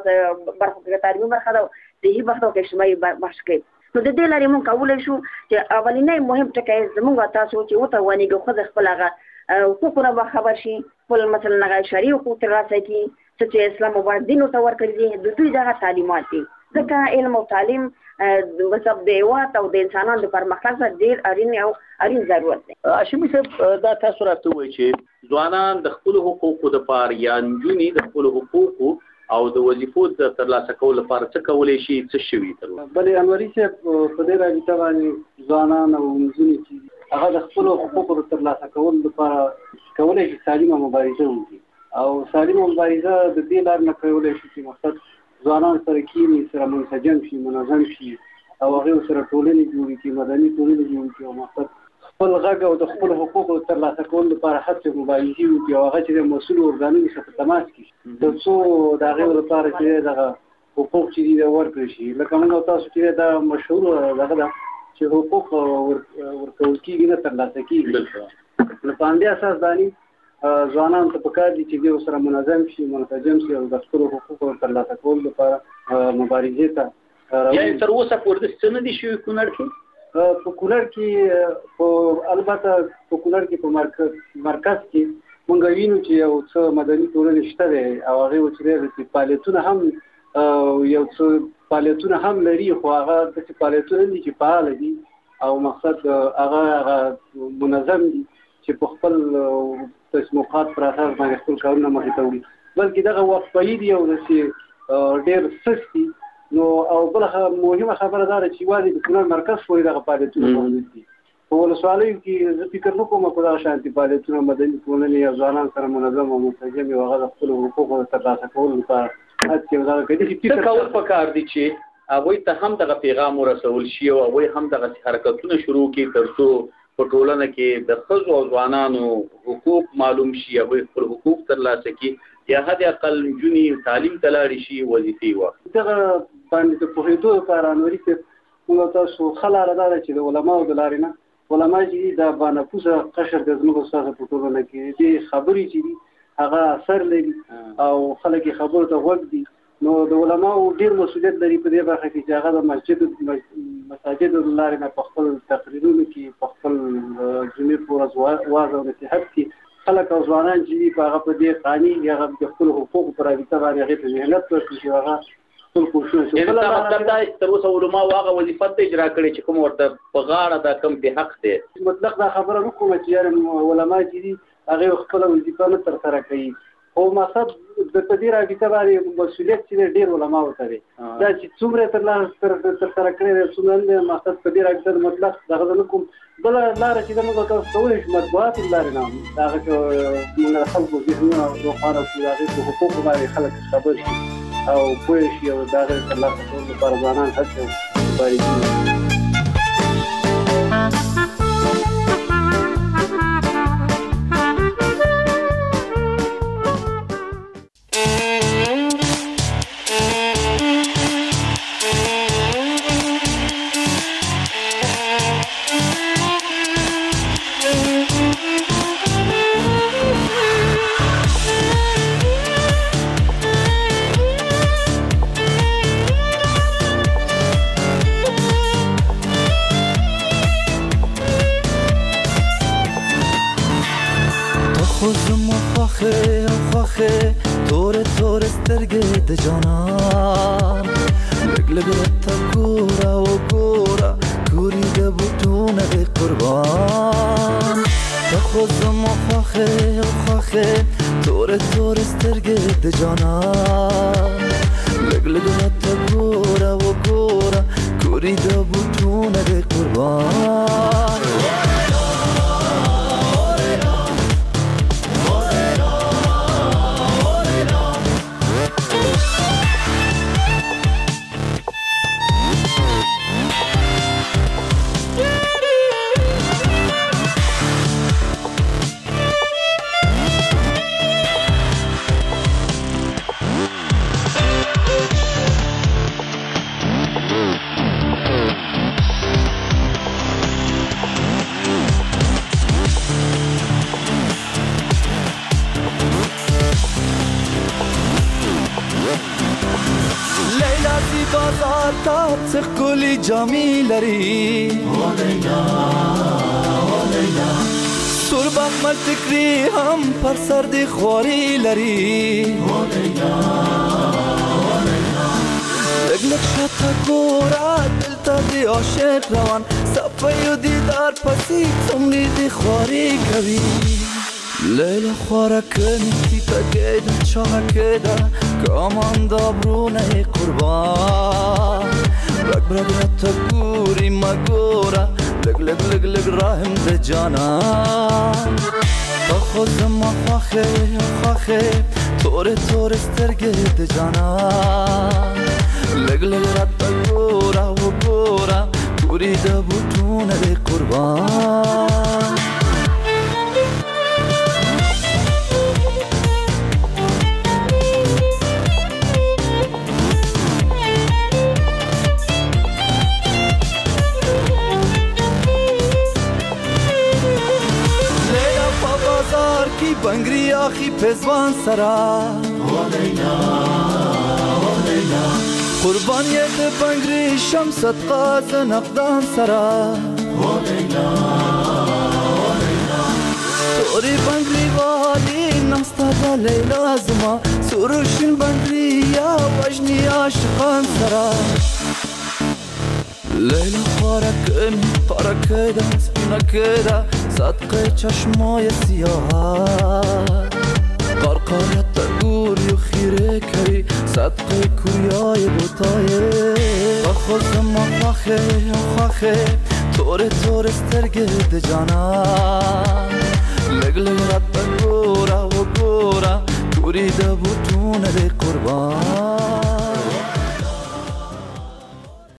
برخو کې تعلیمي برخه ده صحي برخه او اجتماعي برخه کې نو د دې لارې موږ کولی شو چې اولنی مهم ټکی زموږ تاسو چې وتوانېږو ښځه خپل هغه حقوقونه به خبر شي خپل مثلا هغه شرعي حقوق ترلاسه کړي څه چې اسلام مبارک دین ورته ورکړي دي د دوی دغه تعلیمات دي ځکه علم او تعلیم مطلب د هیواد او د انسانانو د پرمختګ لپاره ډېر اړین او اړین ضرورت دی. هاشمي صاحب دا تاسو راته وایئ چې ځوانان د خپلو حقوقو دپاره یا نجونې د خپلو حقوقو او د وظیفو د ترلاسه کولو لپاره څه کولی شي، څه شوي تر اوسه؟ بلې انوري صاحب په دې رابطه باندې ځوانان او نجونې چې هغه د خپلو حقوقو د ترلاسه کولو لپاره کولی شي سالمه مبارزه وکړي او سالمه مبارزه د دې لارې نه کولی شي چې مقصد ځوانان سره کینی، سره منسجم شي، منظم شي او هغه سره ټولنې جوړې کړي، مدني ټولنې جوړې کړي او مقصد خپل غږ او د خپل حقوقو ترلاسه کولو لپاره هڅې مبارزې وکړي او هغه چې د مسؤلو ارګانونو سره په تماس کې شي تر څو د هغې لپاره چې دغه حقوق چې دي ورکړل شي. لکه موږ تاسو چې دا مشهور دغه ده چې حقوق ورکول کېږي نه ترلاسه کېږي، نو په همدې اساس باندې ځوانان ته پکار دي چې دوی سره منظم شي، منسجم شي او د خپلو حقوقو ترلاسه کولو لپاره مبارزې ته یعنې تر اوسه پورې داسې څه نه دي شوي کونړ کې؟ په کونړ کې البته په کونړ کې په مرکز کې موږ وینو چې یو څه مدني ټولنې شته دی او هغې چې فعالیتونه هم یو څه فعالیتونه هم لري، خو هغه داسې فعالیتونه دي چې فعاله دي او مقصد هغه منظم دي چې په خپل تصمیمات پر اساس باندې خپل کارونه مخې ته وړي، بلکې دغه وقفه‌یي دي او داسې ډېر سست دي. نو او بله مهمه خبره دا ده چې یوازې د کونړ مرکز پورې دغه فعالیتونه موجود دي. په ولسوالیو کې زه فکر نه کوم په دغه شانتي فعالیتونه مدني ټولنې یا ځوانان سره منظم او منسجم او هغه د خپلو حقوقو د ترلاسه کولو لپاره هڅې او دغه کوي. څه کول پکار دي چې هغوی ته هم دغه پیغام ورسول شي او هغوی هم دغسې حرکتونه شروع کړي تر څو په ټولنه کې د ښځو او ځوانانو حقوق معلوم شي، هغوی خپل حقوق ترلاسه کړي یا حد اقل نجونې تعلیم ته لاړې شي، وظیفې واخلي. دغه باندې د پوهېدو لپاره انوري صاحب موږ تاسو ښه لاره دا ده چې د علماو د لارې نه علما چې دي دا بانفوذه قشر د زموږ ستاسو په ټولنه کې دې خبرې چې دي هغه اثر لري او خلک یې خبرو ته غوږ دي. نو د علماو ډېر مسؤلیت لري په دې برخه کې چې هغه د مساجدو له لارې نه په خپل تقریرونو کې په خپل جمعې په ورځ واعظ او نصیحت کې خلک او ځوانان چې دي په هغه په دې قانع دي، هغه د خپلو حقوقو په رابطه باندې هغې ته محنت وکړي چې هغه خپل کوشش وکړي. یعنې دا مطلب دا تر اوسه علماو هغه وظیفه ته اجرا کړې چې کوم ورته په غاړه دا کوم بې حق دی. مطلق دا خبره نه کومه چې یاره علما چې دي هغې خپله وظیفه نه ترسره کوي، خو مقصد د په دې رابطه باندې مسؤلیت چې ډېر علماو ته دی. دا چې څومره ترسره کړی دی څومره نه دی، مقصد په دې رابطه مطلق دغه نه کوم. بله لاره چې موږ تاسو کولی شو مطبوعاتو له لارې نه د هغه چې موږ د خلکو ذهنونه روښانه کړو، د هغې په حقوقو باندې خلک خبر شي او پوه شي او د هغې ترلاسه کولو لپاره ځوانان هڅې او مبارزې وکړي. جامی لري سربخ ملتکری هم پر سر دی خواری لري لک شتا گورا دل تا دی عاشق روان صفای و دیدار پسی څومره دی خواري کوي لیلا خواره کنی تی تا گیدا چاها کدا کامان دابرونه قربان رک برد تا گوری مگورا لگ لگ لگ لگ راهم ده جانان تا خود ما خواخه توره توره سترگه ده جانان لگ لگ رد گورا و گورا گوری ده بوتونه ده قربان بنگری آخی پزوان سرا قربانیت بنگری شمست قاز نقدان سرا توری بنگری والی نستا دا لیلا زما سروشین بنگری یا وجنی عاشقان سرا لیلا قاره کده سپینا کده صدقه چشمای سیاه قرقارت تا گوری و خیره کری صدقه کوریای بوتایه بخوز ما خواخه توره توره سترگه ده جانان لگ لگ رد تا گورا و گورا کوری ده بوتونه ده قربان